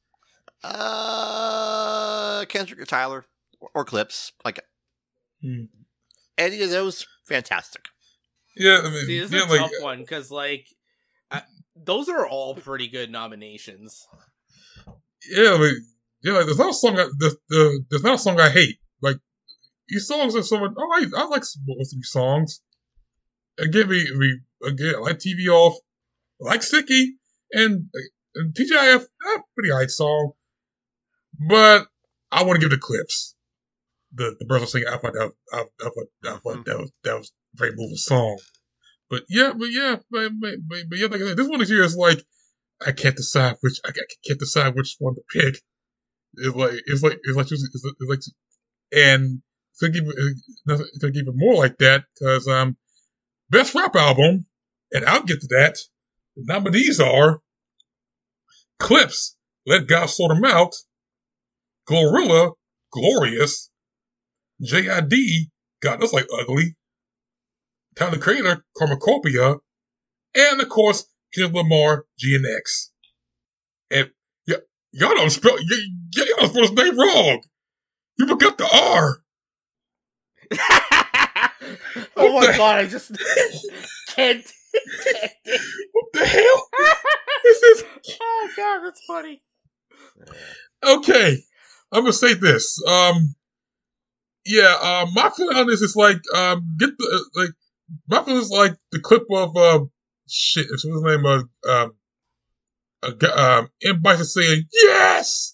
Kendrick or Tyler, or Clips. Like, any of those, fantastic. Yeah, I mean, See, this is a tough one, because, like, those are all pretty good nominations. Yeah, like, there's not a song there's not a song I hate. Like, these songs are so much. I like most of these songs. Again, I like TV Off, I like Sticky, and TGIF, pretty high song. But I want to give the Clips. The person singing, I thought that was a very moving song. But yeah, like this one here is like, I can't decide which one to pick. It's like, and it's gonna give it more like that, because best rap album, and I'll get to that. The nominees are Clips, Let God Sort 'Em Out, Glorilla, Glorious, J.I.D., God, that's like ugly, Tyler, the Creator, Cornucopia, and of course, Kendrick Lamar, GNX. And y'all don't spell his name wrong. You forgot the R. Oh my god, I just can't. What the hell? This is. Oh god, that's funny. Okay, I'm gonna say this. My feeling on this is like, my feeling is like the clip of shit. What's his name? M. Bison saying yes.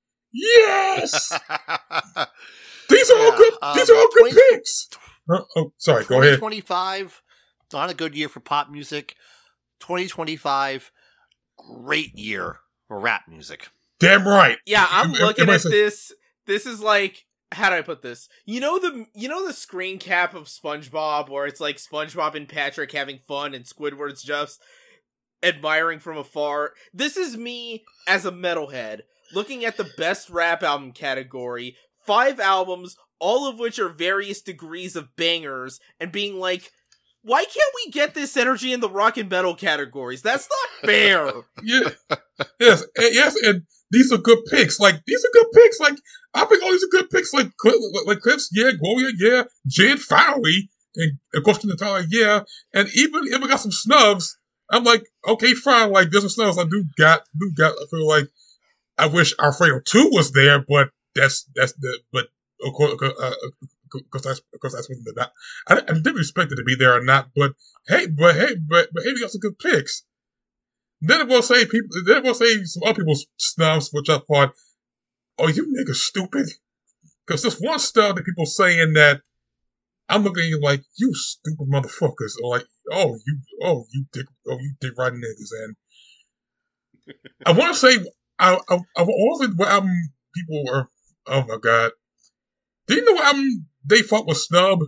These are all good. These are all good picks. Oh, sorry. Go ahead. 2025, not a good year for pop music. 2025, great year for rap music. Damn right. Yeah, I'm looking at this. This is like, how do I put this? You know the screen cap of SpongeBob, where it's like SpongeBob and Patrick having fun and Squidward's just admiring from afar. This is me as a metalhead looking at the best rap album category, 5 albums, all of which are various degrees of bangers, and being like, why can't we get this energy in the rock and metal categories? That's not fair. Yes, and these are good picks. Like, I think all these are good picks. Like Clips, yeah, Gloria, yeah, Jen finally, and of course Tyler, yeah, and even if I got some snubs, I'm like, okay, fine. Like, there's some snubs I do got. I feel like I wish Alfredo 2 was there, but that's of course that's within the not. I didn't expect it to be there or not, but hey, we got some good picks. Then we'll say some other people's snubs, which I thought, oh, you niggas stupid. Because there's one stuff that people saying that I'm looking at you like, you stupid motherfuckers, or like, you dick riding niggas. And I want to say, I want to say what album people are. Oh my god, do you know what album they thought was snub?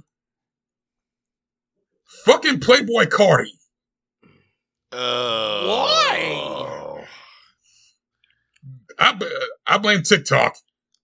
Fucking Playboy Cardi. Why? I blame TikTok.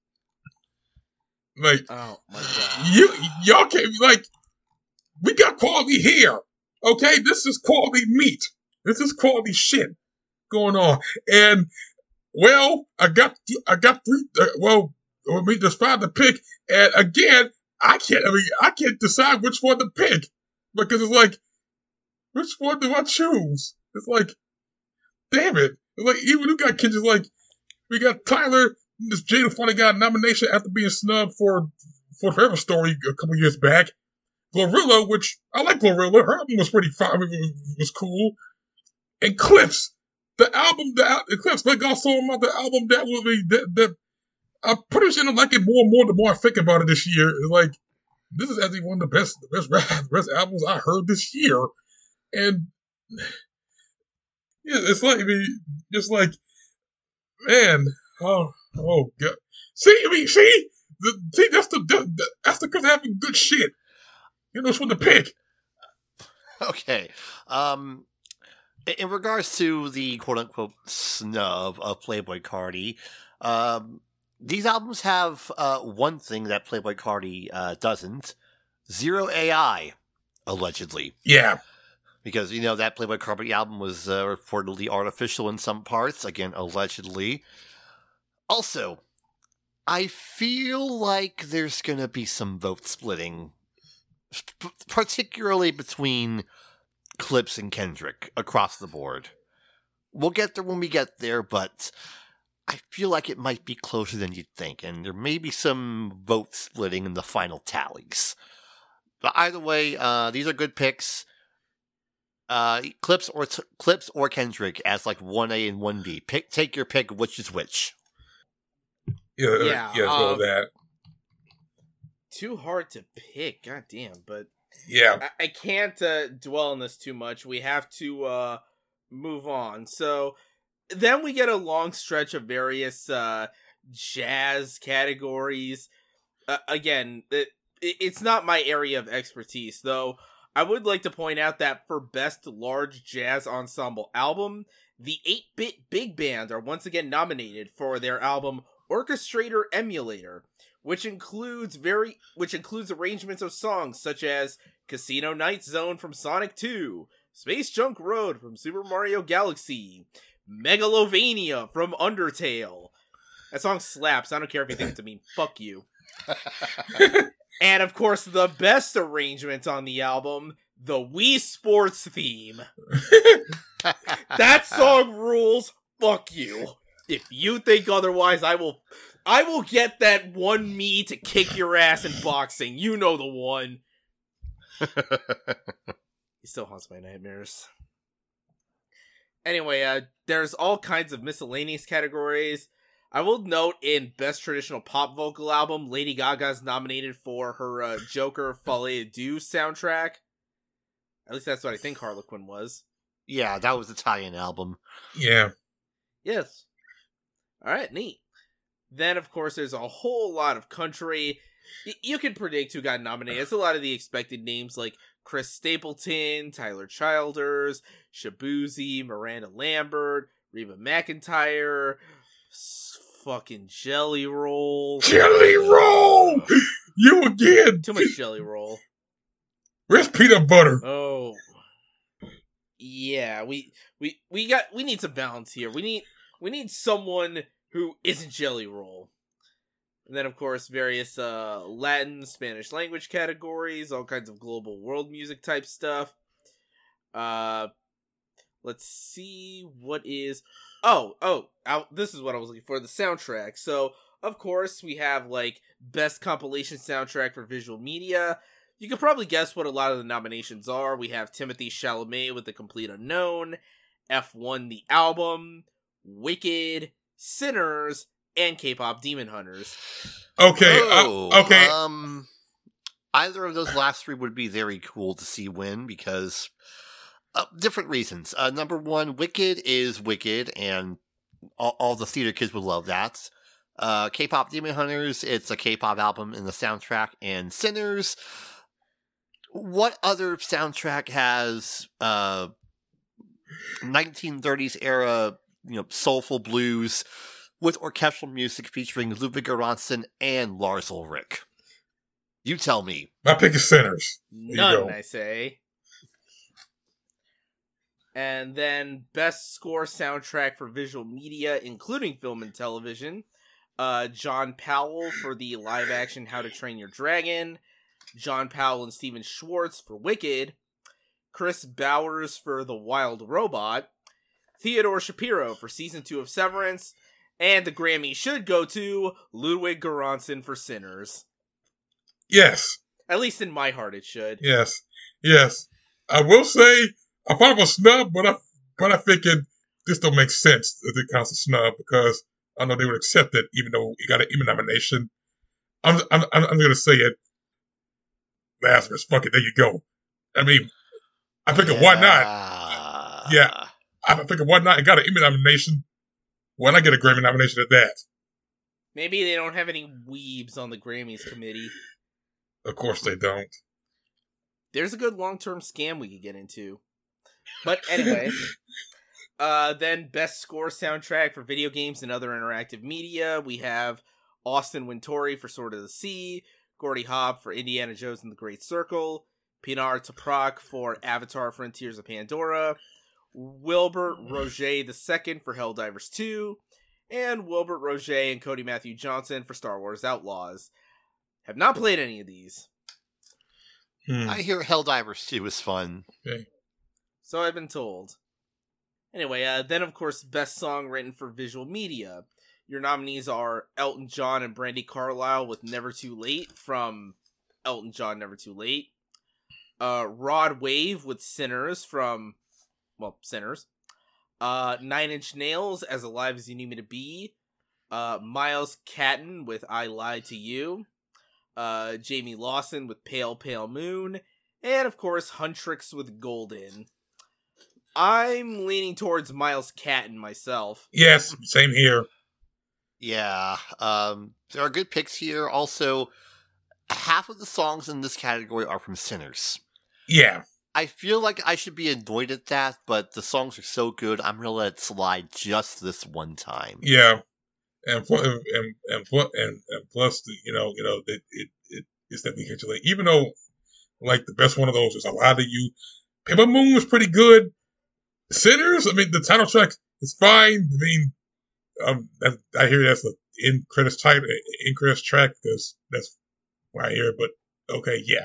Like, oh my god, y'all can't, like, we got quality here, okay? This is quality meat. This is quality shit going on. And well, I got 3. Let me decide to pick. And again, I can't decide which one to pick, because it's like, which one do I choose? It's like, damn it. It's like, even you got kids, like, we got Tyler, this Jada finally got a nomination after being snubbed for Forever Story a couple years back. Glorilla, which I like Glorilla, her album was pretty fine, was cool. And Clips, the Clips, Let God Sort 'Em Out, the album that will be, that I'm pretty sure I like it more and more the more I think about it this year. It's like, this is actually one of the best albums I heard this year. And yeah, it's like, man, oh god. See, that's the cause having good shit. You know, it's one to pick. Okay. In regards to the quote unquote snub of Playboy Cardi, these albums have one thing that Playboy Cardi doesn't. Zero AI, allegedly. Yeah. Because, that Playboy Carpet album was reportedly artificial in some parts. Again, allegedly. Also, I feel like there's going to be some vote splitting, particularly between Clips and Kendrick across the board. We'll get there when we get there, but I feel like it might be closer than you'd think, and there may be some vote splitting in the final tallies. But either way, these are good picks. Clips or Kendrick as like 1A and 1B. Take your pick of which is which. Yeah, well, that. Too hard to pick, goddamn. But yeah, I can't dwell on this too much. We have to move on. So then we get a long stretch of various jazz categories. Again, it's not my area of expertise, though. I would like to point out that for Best Large Jazz Ensemble Album, the 8-Bit Big Band are once again nominated for their album Orchestrator Emulator, which includes arrangements of songs such as Casino Night Zone from Sonic 2, Space Junk Road from Super Mario Galaxy, Megalovania from Undertale. That song slaps. I don't care if you think it's a meme. Fuck you. And, of course, the best arrangement on the album, the Wii Sports theme. That song rules. Fuck you. If you think otherwise, I will get that one me to kick your ass in boxing. You know the one. He still haunts my nightmares. Anyway, there's all kinds of miscellaneous categories. I will note in Best Traditional Pop Vocal Album, Lady Gaga's nominated for her Joker Folie à Deux soundtrack. At least that's what I think Harlequin was. Yeah, that was the tie-in album. Yeah. Yes. Alright, neat. Then, of course, there's a whole lot of country. You can predict who got nominated. It's a lot of the expected names like Chris Stapleton, Tyler Childers, Shabuzi, Miranda Lambert, Reba McEntire, fucking Jelly Roll. Jelly Roll! You again! Too much Jelly Roll. Where's peanut butter? Oh. Yeah, we need some balance here. We need someone who isn't Jelly Roll. And then, of course, various Latin, Spanish language categories, all kinds of global world music type stuff. Let's see what is... this is what I was looking for, the soundtrack. So, of course, we have, like, Best Compilation Soundtrack for Visual Media. You can probably guess what a lot of the nominations are. We have Timothée Chalamet with The Complete Unknown, F1 the Album, Wicked, Sinners, and K-Pop Demon Hunters. Okay, okay. Either of those last three would be very cool to see win because different reasons. Number one, Wicked is Wicked, and all the theater kids would love that. K-Pop Demon Hunters, it's a K-pop album in the soundtrack, and Sinners. What other soundtrack has 1930s era, soulful blues with orchestral music featuring Ludwig Göransson and Lars Ulrich? You tell me. My pick is Sinners. None, I say. And then Best Score Soundtrack for Visual Media, including film and television. John Powell for the live-action How to Train Your Dragon. John Powell and Steven Schwartz for Wicked. Chris Bowers for The Wild Robot. Theodore Shapiro for Season 2 of Severance. And the Grammy should go to Ludwig Göransson for Sinners. Yes. At least in my heart it should. Yes. I will say, I thought it was a snub, but I figured this don't make sense if it counts as a snub because I know they would accept it even though he got an Emmy nomination. I'm going to say it. Lazarus, fuck it, there you go. I mean, I figured why not? Yeah. I figured why not? It got an Emmy nomination. Why not get a Grammy nomination at that? Maybe they don't have any weebs on the Grammys committee. Of course they don't. There's a good long-term scam we could get into. But anyway, then Best Score Soundtrack for Video Games and Other Interactive Media. We have Austin Wintory for Sword of the Sea, Gordy Hobb for Indiana Jones and the Great Circle, Pinar Toprak for Avatar Frontiers of Pandora, Wilbert Roger II for Helldivers 2, and Wilbert Roger and Cody Matthew Johnson for Star Wars Outlaws. Have not played any of these. I hear Helldivers 2 is fun. Okay. So I've been told. Anyway, then of course, Best Song Written for Visual Media. Your nominees are Elton John and Brandi Carlile with Never Too Late from Elton John, Never Too Late. Rod Wave with Sinners from, Sinners. 9 Inch Nails, As Alive As You Need Me to Be. Miles Catton with I Lied to You. Jamie Lawson with Pale Pale Moon. And of course, Huntrix with Golden. I'm leaning towards Miles Catton myself. Yes, same here. Yeah, there are good picks here. Also, half of the songs in this category are from Sinners. Yeah. I feel like I should be annoyed at that, but the songs are so good, I'm gonna let it slide just this one time. Yeah. And plus, it's that we even though, like, the best one of those is A Lie to You. Paper Moon was pretty good. Sinners, I mean, the title track is fine. I mean, I hear that's the end credits track because that's why I hear it. But okay, yeah.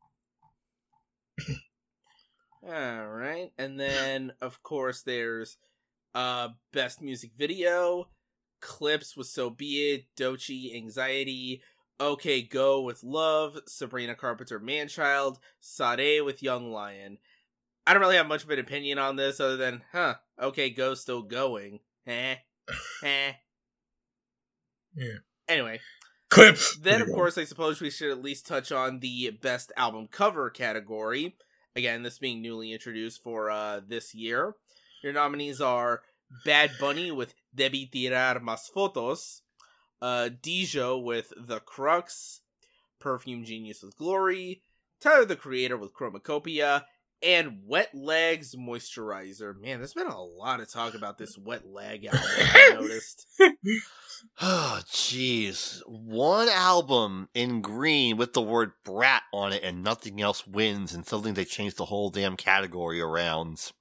All right, and then of course there's Best Music Video, Clips with So Be It, Doechii, Anxiety, OK Go with Love, Sabrina Carpenter, Manchild, Sade with Young Lion. I don't really have much of an opinion on this other than, OK Go still going. Yeah. Anyway. Clips. Then, of course, I suppose we should at least touch on the Best Album Cover category. Again, this being newly introduced for this year. Your nominees are Bad Bunny with Debí Tirar Más Fotos, Dijo with The Crux, Perfume Genius with Glory, Tyler the Creator with Chromacopia, and Wet Legs Moisturizer. Man, there's been a lot of talk about this Wet Leg album, I noticed. Oh, jeez. One album in green with the word brat on it and nothing else wins, and suddenly they changed the whole damn category around.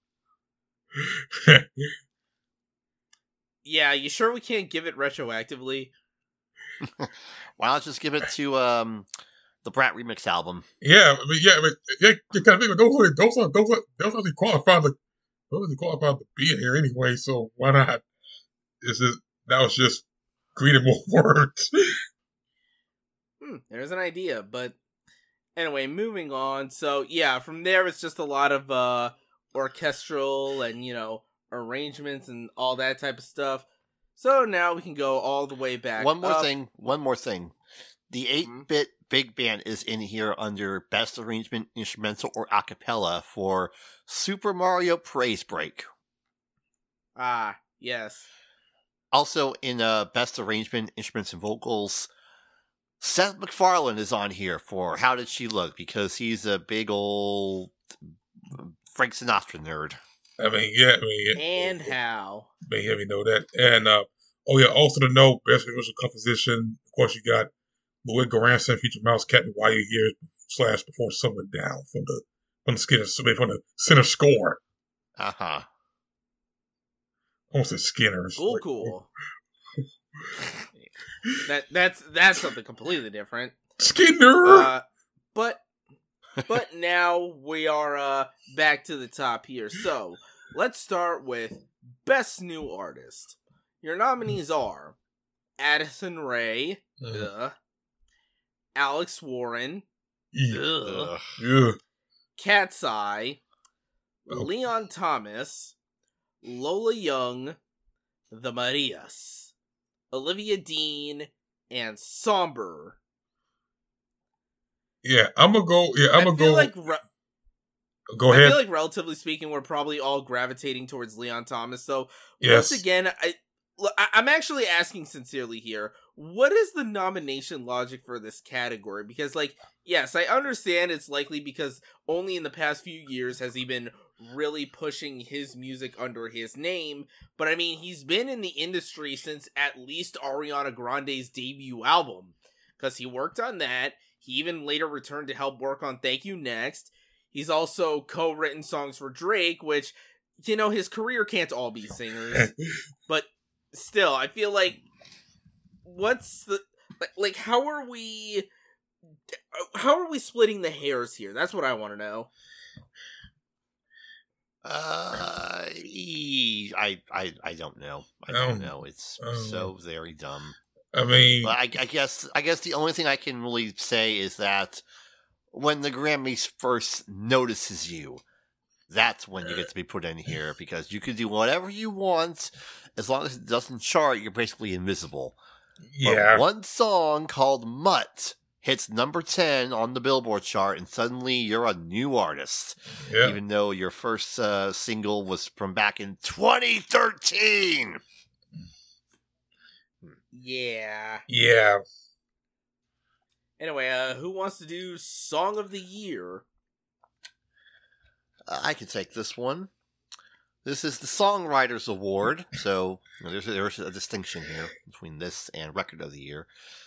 Yeah, you sure we can't give it retroactively? Why not just give it to the Brat remix album? Yeah, you kind of think those are qualified to be in here anyway. So why not? That was just greeting more words. There's an idea, but anyway, moving on. So yeah, from there it's just a lot of orchestral and arrangements and all that type of stuff. So now we can go all the way back. One more thing. The 8-bit big band is in here under Best Arrangement, Instrumental, or Acapella for Super Mario Praise Break. Ah, yes. Also in Best Arrangement, Instruments, and Vocals, Seth MacFarlane is on here for How Did She Look? Because he's a big old Frank Sinatra nerd. And how? We know that. And, also to know, Best Original Composition, of course, you got Louis Goranson featuring Mouse Cat and Why You Here / Before Sun Went Down from the Center Score. Uh-huh. Almost said Skinner's. Cool. That's something completely different. Skinner! But now we are back to the top here. So, let's start with Best New Artist. Your nominees are Addison Rae, Alex Warren, Cat's Eye, Leon Thomas, Lola Young, The Marias, Olivia Dean, and Somber. Yeah, I'm gonna go. Go ahead. I feel like, relatively speaking, we're probably all gravitating towards Leon Thomas. So, yes. Once again, I'm actually asking sincerely here, what is the nomination logic for this category? Because, yes, I understand it's likely because only in the past few years has he been really pushing his music under his name, but I mean, he's been in the industry since at least Ariana Grande's debut album, because he worked on that. He even later returned to help work on Thank You Next. He's also co-written songs for Drake, which, you know, his career can't all be singers. But still, I feel like, what's the, like, how are we splitting the hairs here? That's what I want to know. I don't know. I don't know. It's so very dumb. I mean, but I guess the only thing I can really say is that when the Grammys first notices you, that's when you get to be put in here, because you can do whatever you want as long as it doesn't chart. You're basically invisible. Yeah. But one song called "Mutt" hits number 10 on the Billboard chart, and suddenly you're a new artist. Yeah. Even though your first single was from back in 2013. Yeah. Yeah. Anyway, who wants to do Song of the Year? I can take this one. This is the Songwriters Award, so there's a distinction here between this and Record of the Year.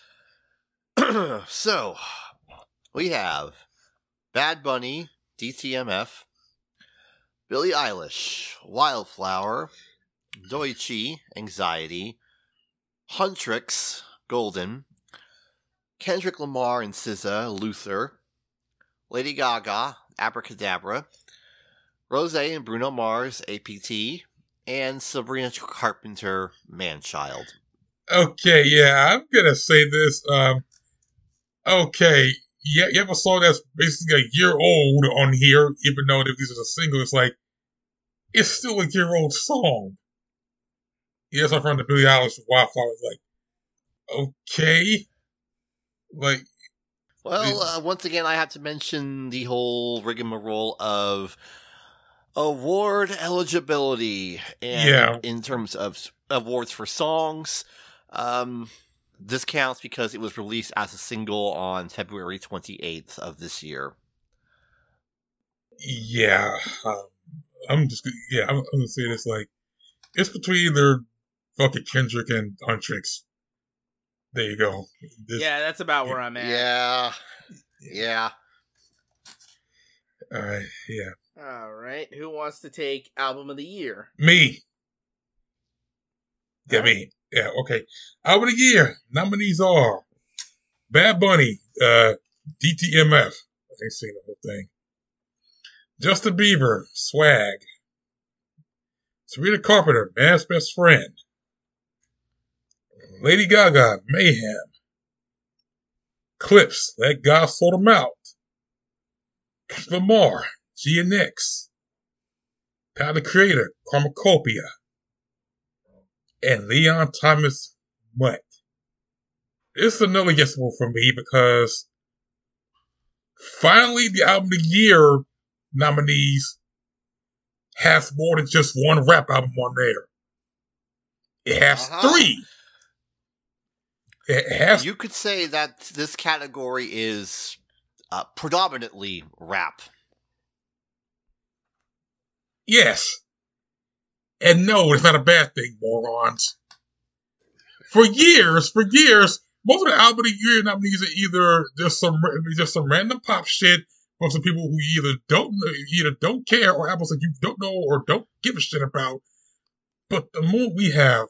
So, we have Bad Bunny, DTMF, Billie Eilish, Wildflower, Doechii, Anxiety, Huntrix, Golden, Kendrick Lamar and SZA, Luther, Lady Gaga, Abracadabra, Rose and Bruno Mars, APT, and Sabrina Carpenter, Manchild. Okay, yeah, I'm gonna say this. Okay, yeah, you have a song that's basically a year old on here, even though this is a single. It's like, it's still a year-old song. Yeah, so from the Billie Eilish Wildflower. It's like, okay, like. Well, once again, I have to mention the whole rigmarole of award eligibility, and in terms of awards for songs, this counts because it was released as a single on February 28th of this year. Yeah, I'm gonna say this, like, it's between either fucking Kendrick and Huntrix. There you go. Yeah, that's about where I'm at. Yeah. Alright, yeah. Alright, who wants to take Album of the Year? Me. Yeah, me. Yeah, okay. Album of the Year nominees are Bad Bunny, DTMF. I ain't seen the whole thing. Justin Bieber, Swag. Sabrina Carpenter, Man's Best Friend. Lady Gaga, Mayhem. Clips, Let God Sort 'Em Out. Lamar, GNX. Tyler, the Creator, Pharmacopoeia. And Leon Thomas, Mutt. This is another guessable for me because finally the Album of the Year nominees has more than just one rap album on there. It has three. It has. You could say that this category is predominantly rap. Yes. And no, it's not a bad thing, morons. For years, most of the Album of the Year nominees are either just some random pop shit from some people who either don't care, or albums that you don't know or don't give a shit about. But the more we have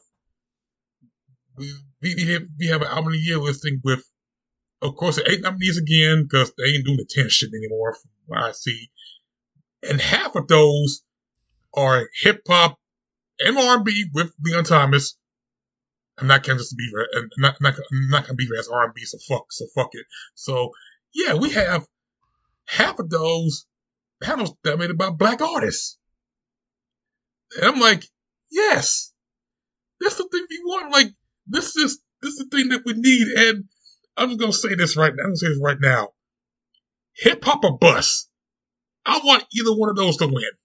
an Album of the Year listing with, of course, the 8 nominees again, because they ain't doing the 10 shit anymore, from what I see. And half of those are hip hop and R&B with Leon Thomas. I'm not Kansas Beaver, and not gonna Beaver as R&B, so fuck it. So yeah, we have half of those panels that made about black artists, and I'm like, yes, that's the thing we want. Like, this is the thing that we need. And I'm just gonna say this right now. Hip hop or bust. I want either one of those to win.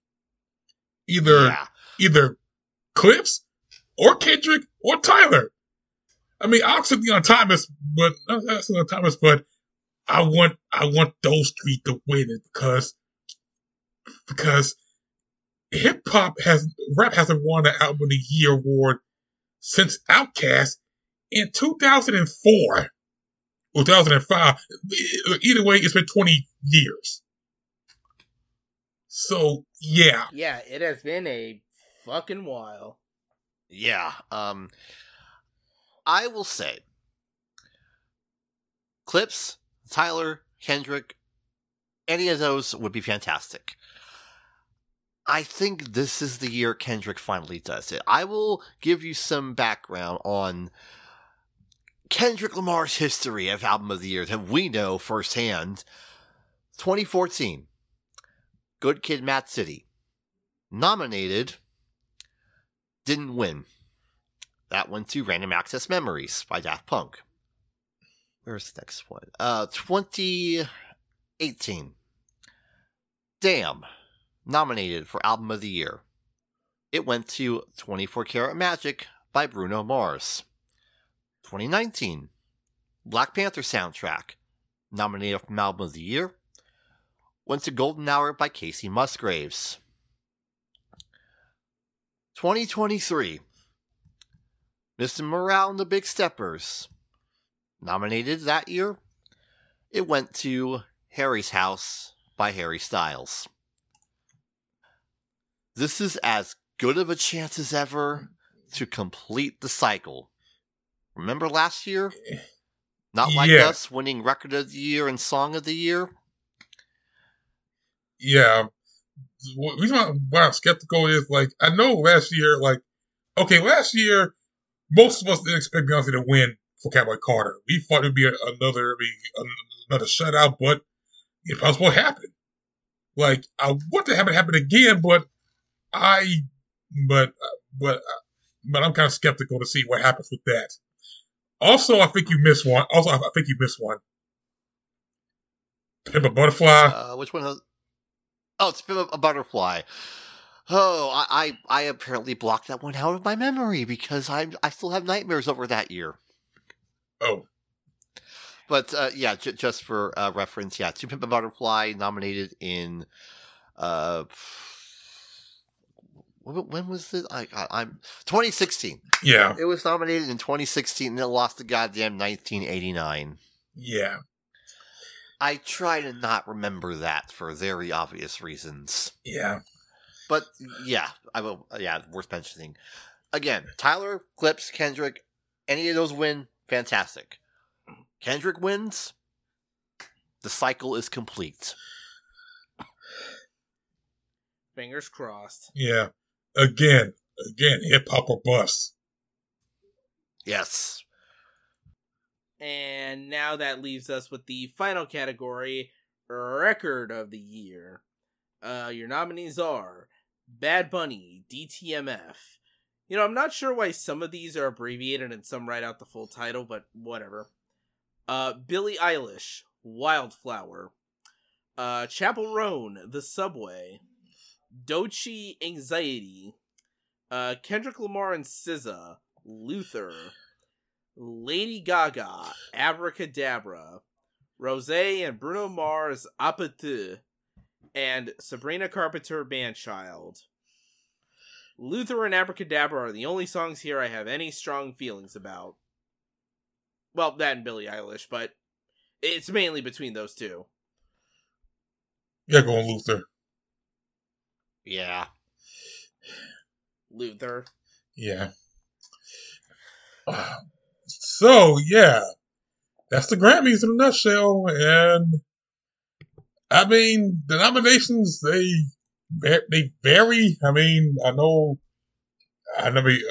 Either Clips or Kendrick or Tyler. I mean, I'll accept Leon Thomas, but I want those three to win it because rap hasn't won the Album of the Year award since Outkast in 2004. 2005. Either way, it's been 20 years. So, yeah. Yeah, it has been a fucking while. Yeah. I will say, Clips, Tyler, Kendrick, any of those would be fantastic. I think this is the year Kendrick finally does it. I will give you some background on Kendrick Lamar's history of Album of the Year that we know firsthand. 2014, Good Kid, Mad City. Nominated, didn't win. That went to Random Access Memories by Daft Punk. Where's the next one? 2018, Damn. Nominated for Album of the Year. It went to 24 Karat Magic by Bruno Mars. 2019, Black Panther soundtrack. Nominated for Album of the Year. Went to Golden Hour by Casey Musgraves. 2023, Mr. Morale and the Big Steppers. Nominated that year. It went to Harry's House by Harry Styles. This is as good of a chance as ever to complete the cycle. Remember last year? Not Like Us winning Record of the Year and Song of the Year? Yeah. The reason why I'm skeptical is, like, I know last year, last year, most of us didn't expect Beyonce to win for Cowboy Carter. We thought it would be another shutout, but it possibly happened. Like, I want to have it happen again, but I'm kind of skeptical to see what happens with that. Also, I think you missed one. Pimp a Butterfly. Which one? It's Pimp a Butterfly. Oh, I apparently blocked that one out of my memory because I still have nightmares over that year. Oh. But, just for reference, To Pimp a Butterfly nominated in, when was it? I'm 2016. Yeah. It was nominated in 2016 and it lost to goddamn 1989. Yeah. I try to not remember that for very obvious reasons. Yeah. But, I will, worth mentioning. Again, Tyler, Clips, Kendrick, any of those win, fantastic. Kendrick wins, the cycle is complete. Fingers crossed. Yeah. Again, hip-hop or bust. Yes. And now that leaves us with the final category, Record of the Year. Your nominees are Bad Bunny, DTMF. I'm not sure why some of these are abbreviated and some write out the full title, but whatever. Billie Eilish, Wildflower. Chappell Roan, The Subway. Doechii, Anxiety. Kendrick Lamar and SZA, Luther. Lady Gaga, Abracadabra. Rosé and Bruno Mars, Apathy. And Sabrina Carpenter, Manchild. Luther and Abracadabra are the only songs here I have any strong feelings about. Well, that and Billie Eilish, but it's mainly between those two. Yeah, going Luther. Yeah. Luther. Yeah. So, yeah. That's the Grammys in a nutshell. And, I mean, the nominations, they vary. I mean, I know for me,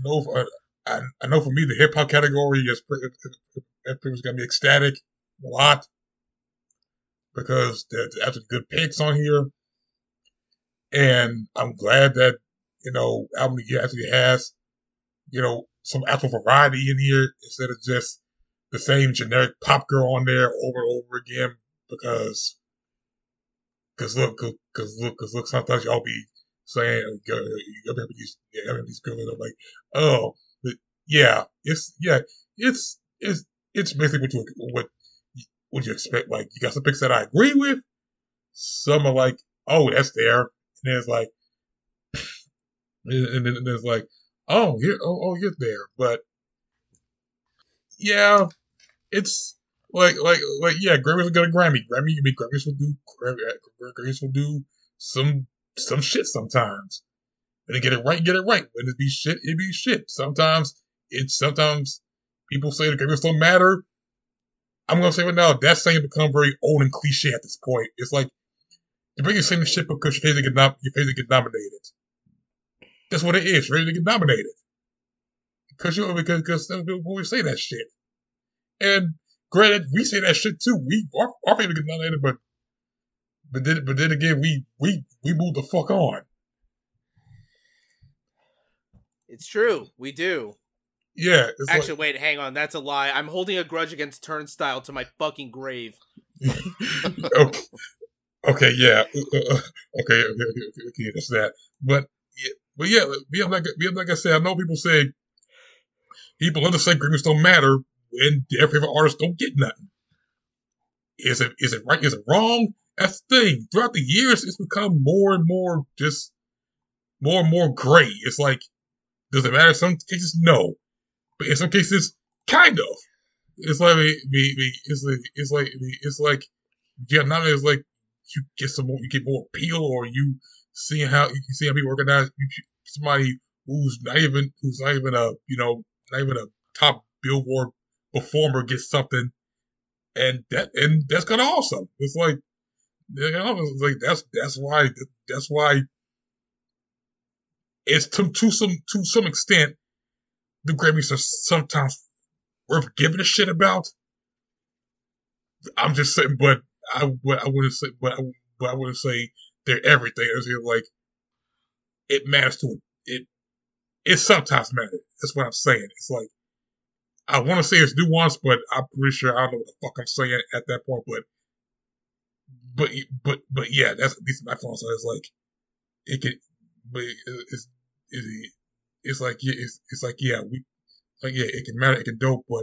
the hip hop category is pretty much gonna be ecstatic a lot because there's actually good picks on here, and I'm glad that Album of the Year actually has some actual variety in here instead of just the same generic pop girl on there over and over again. Because look, sometimes y'all be saying these girls are like, oh, it's basically what you expect. Like, you got some picks that I agree with. Some are like, oh, that's there, and then it's like, and then it's like, oh, you're there. But yeah, it's Yeah, Grammys will get a Grammy. Grammys will do some shit sometimes. When they get it right, get it right. When it be shit. Sometimes people say the Grammys don't matter. I'm gonna say right now, that saying become very old and cliche at this point. It's like you're bringing the same shit because you're facing to get nominated. That's what it is. You're ready to get nominated. Because some people always say that shit. And granted, we say that shit too. Our favorite get nominated, but then again, we move the fuck on. It's true. We do. Yeah. Actually, wait, hang on. That's a lie. I'm holding a grudge against Turnstile to my fucking grave. Okay, yeah. Okay, that's that. But yeah, like I said, I know people understand Grammys don't matter when their favorite artists don't get nothing. Is it right? Is it wrong? That's the thing. Throughout the years, it's become more and more gray. It's like, does it matter? In some cases, no, but in some cases, kind of. It's like yeah, now it's like you get more appeal, or you see how people organize. Somebody who's not even a top Billboard performer gets something, and that's kind of awesome. It's like, that's why it's to some extent the Grammys are sometimes worth giving a shit about. I'm just saying, but I wouldn't say they're everything. It's like it matters to it. It sometimes matters. That's what I'm saying. It's like, I want to say it's nuanced, but I'm pretty sure I don't know what the fuck I'm saying at that point. But yeah, that's at least my phone. So it's like it could, but it's like it can matter, it can dope. But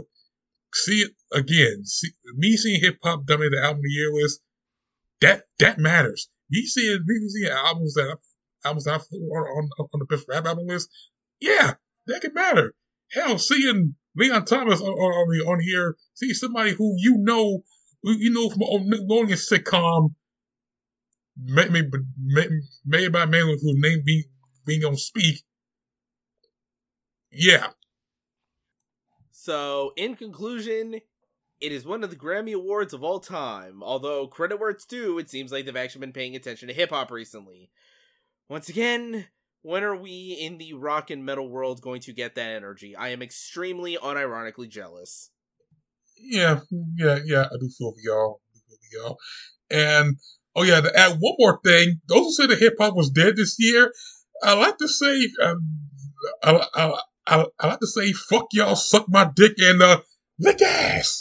me seeing hip hop dominate the album of the year list, that matters. Me seeing albums that I put on the best rap album list, yeah, that can matter. Hell, seeing Leon Thomas on here, see somebody who you know from a Nickelodeon sitcom, made by a man whose name being on Speak. Yeah. So, in conclusion, it is one of the Grammy Awards of all time. Although, credit where it's due, it seems like they've actually been paying attention to hip-hop recently. Once again, when are we in the rock and metal world going to get that energy? I am extremely unironically jealous. Yeah, I do feel for y'all. And, oh yeah, to add one more thing, those who say that hip-hop was dead this year, I like to say, I like to say, fuck y'all, suck my dick, and lick ass.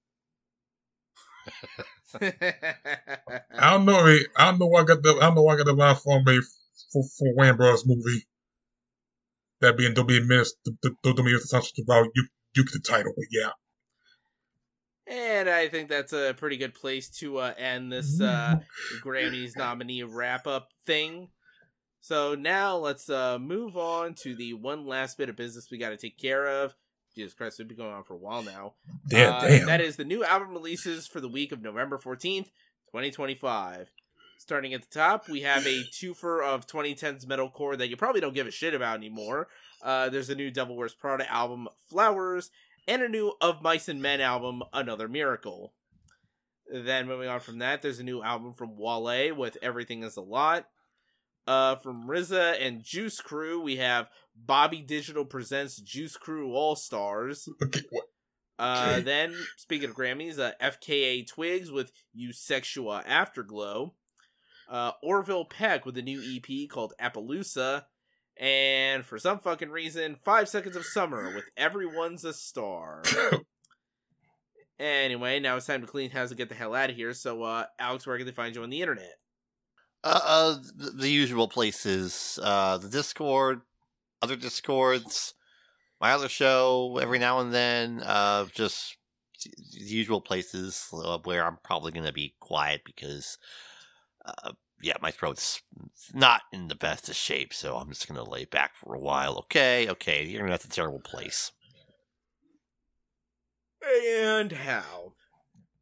I don't know why I got the line from me for Wayne Brothers movie. That being don't be minutes about you get the title, but yeah. And I think that's a pretty good place to end this Grammys nominee wrap-up thing. So now let's move on to the one last bit of business we got to take care of. Jesus Christ, we've been going on for a while now. Damn. That is the new album releases for the week of November 14th, 2025. Starting at the top, we have a twofer of 2010's metalcore that you probably don't give a shit about anymore. There's a new Devil Wears Prada album, Flowers, and a new Of Mice and Men album, Another Miracle. Then moving on from that, there's a new album from Wale with Everything Is a Lot. From RZA and Juice Crew, we have Bobby Digital presents Juice Crew All Stars. Okay, what? Then, speaking of Grammys, FKA Twigs with Eusexual Afterglow. Orville Peck with a new EP called Appaloosa. And for some fucking reason, 5 Seconds of Summer with Everyone's a Star. Anyway, now it's time to clean house and get the hell out of here. So, Alex, where can they find you on the internet? The usual places. The Discord, other Discords, my other show every now and then. Just the usual places where I'm probably going to be quiet because, yeah, my throat's not in the best of shape, so I'm just going to lay back for a while. Okay, the internet's a terrible place. And how?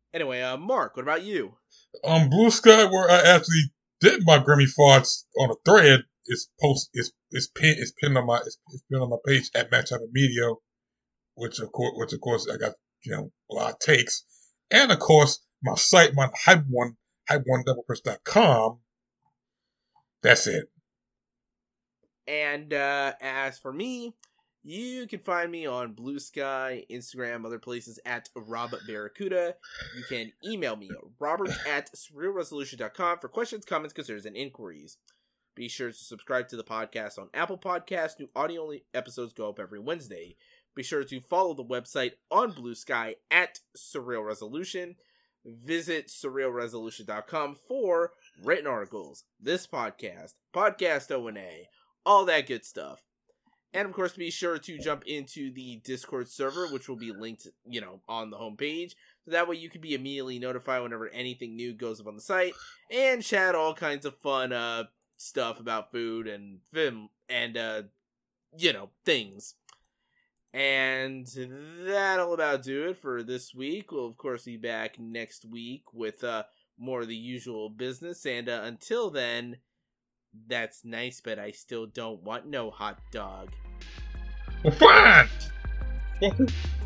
Anyway, Mark, what about you? Blue Sky, where I actually did my Grammy farts on a thread, is pinned on my page at Match Up Media, which of course I got a lot of takes, and of course my site, my hype1doublepress.com. That's it. And as for me, you can find me on Blue Sky, Instagram, other places at Rob Barracuda. You can email me at robert@surrealresolution.com for questions, comments, concerns, and inquiries. Be sure to subscribe to the podcast on Apple Podcasts. New audio-only episodes go up every Wednesday. Be sure to follow the website on Blue Sky at Surreal Resolution. Visit surrealresolution.com for written articles, this podcast, podcast O&A, all that good stuff. And of course, be sure to jump into the Discord server, which will be linked, on the homepage. So that way you can be immediately notified whenever anything new goes up on the site and chat all kinds of fun stuff about food and film and things. And that'll about do it for this week. We'll of course be back next week with more of the usual business. And until then, that's nice, but I still don't want no hot dog. Well, fine.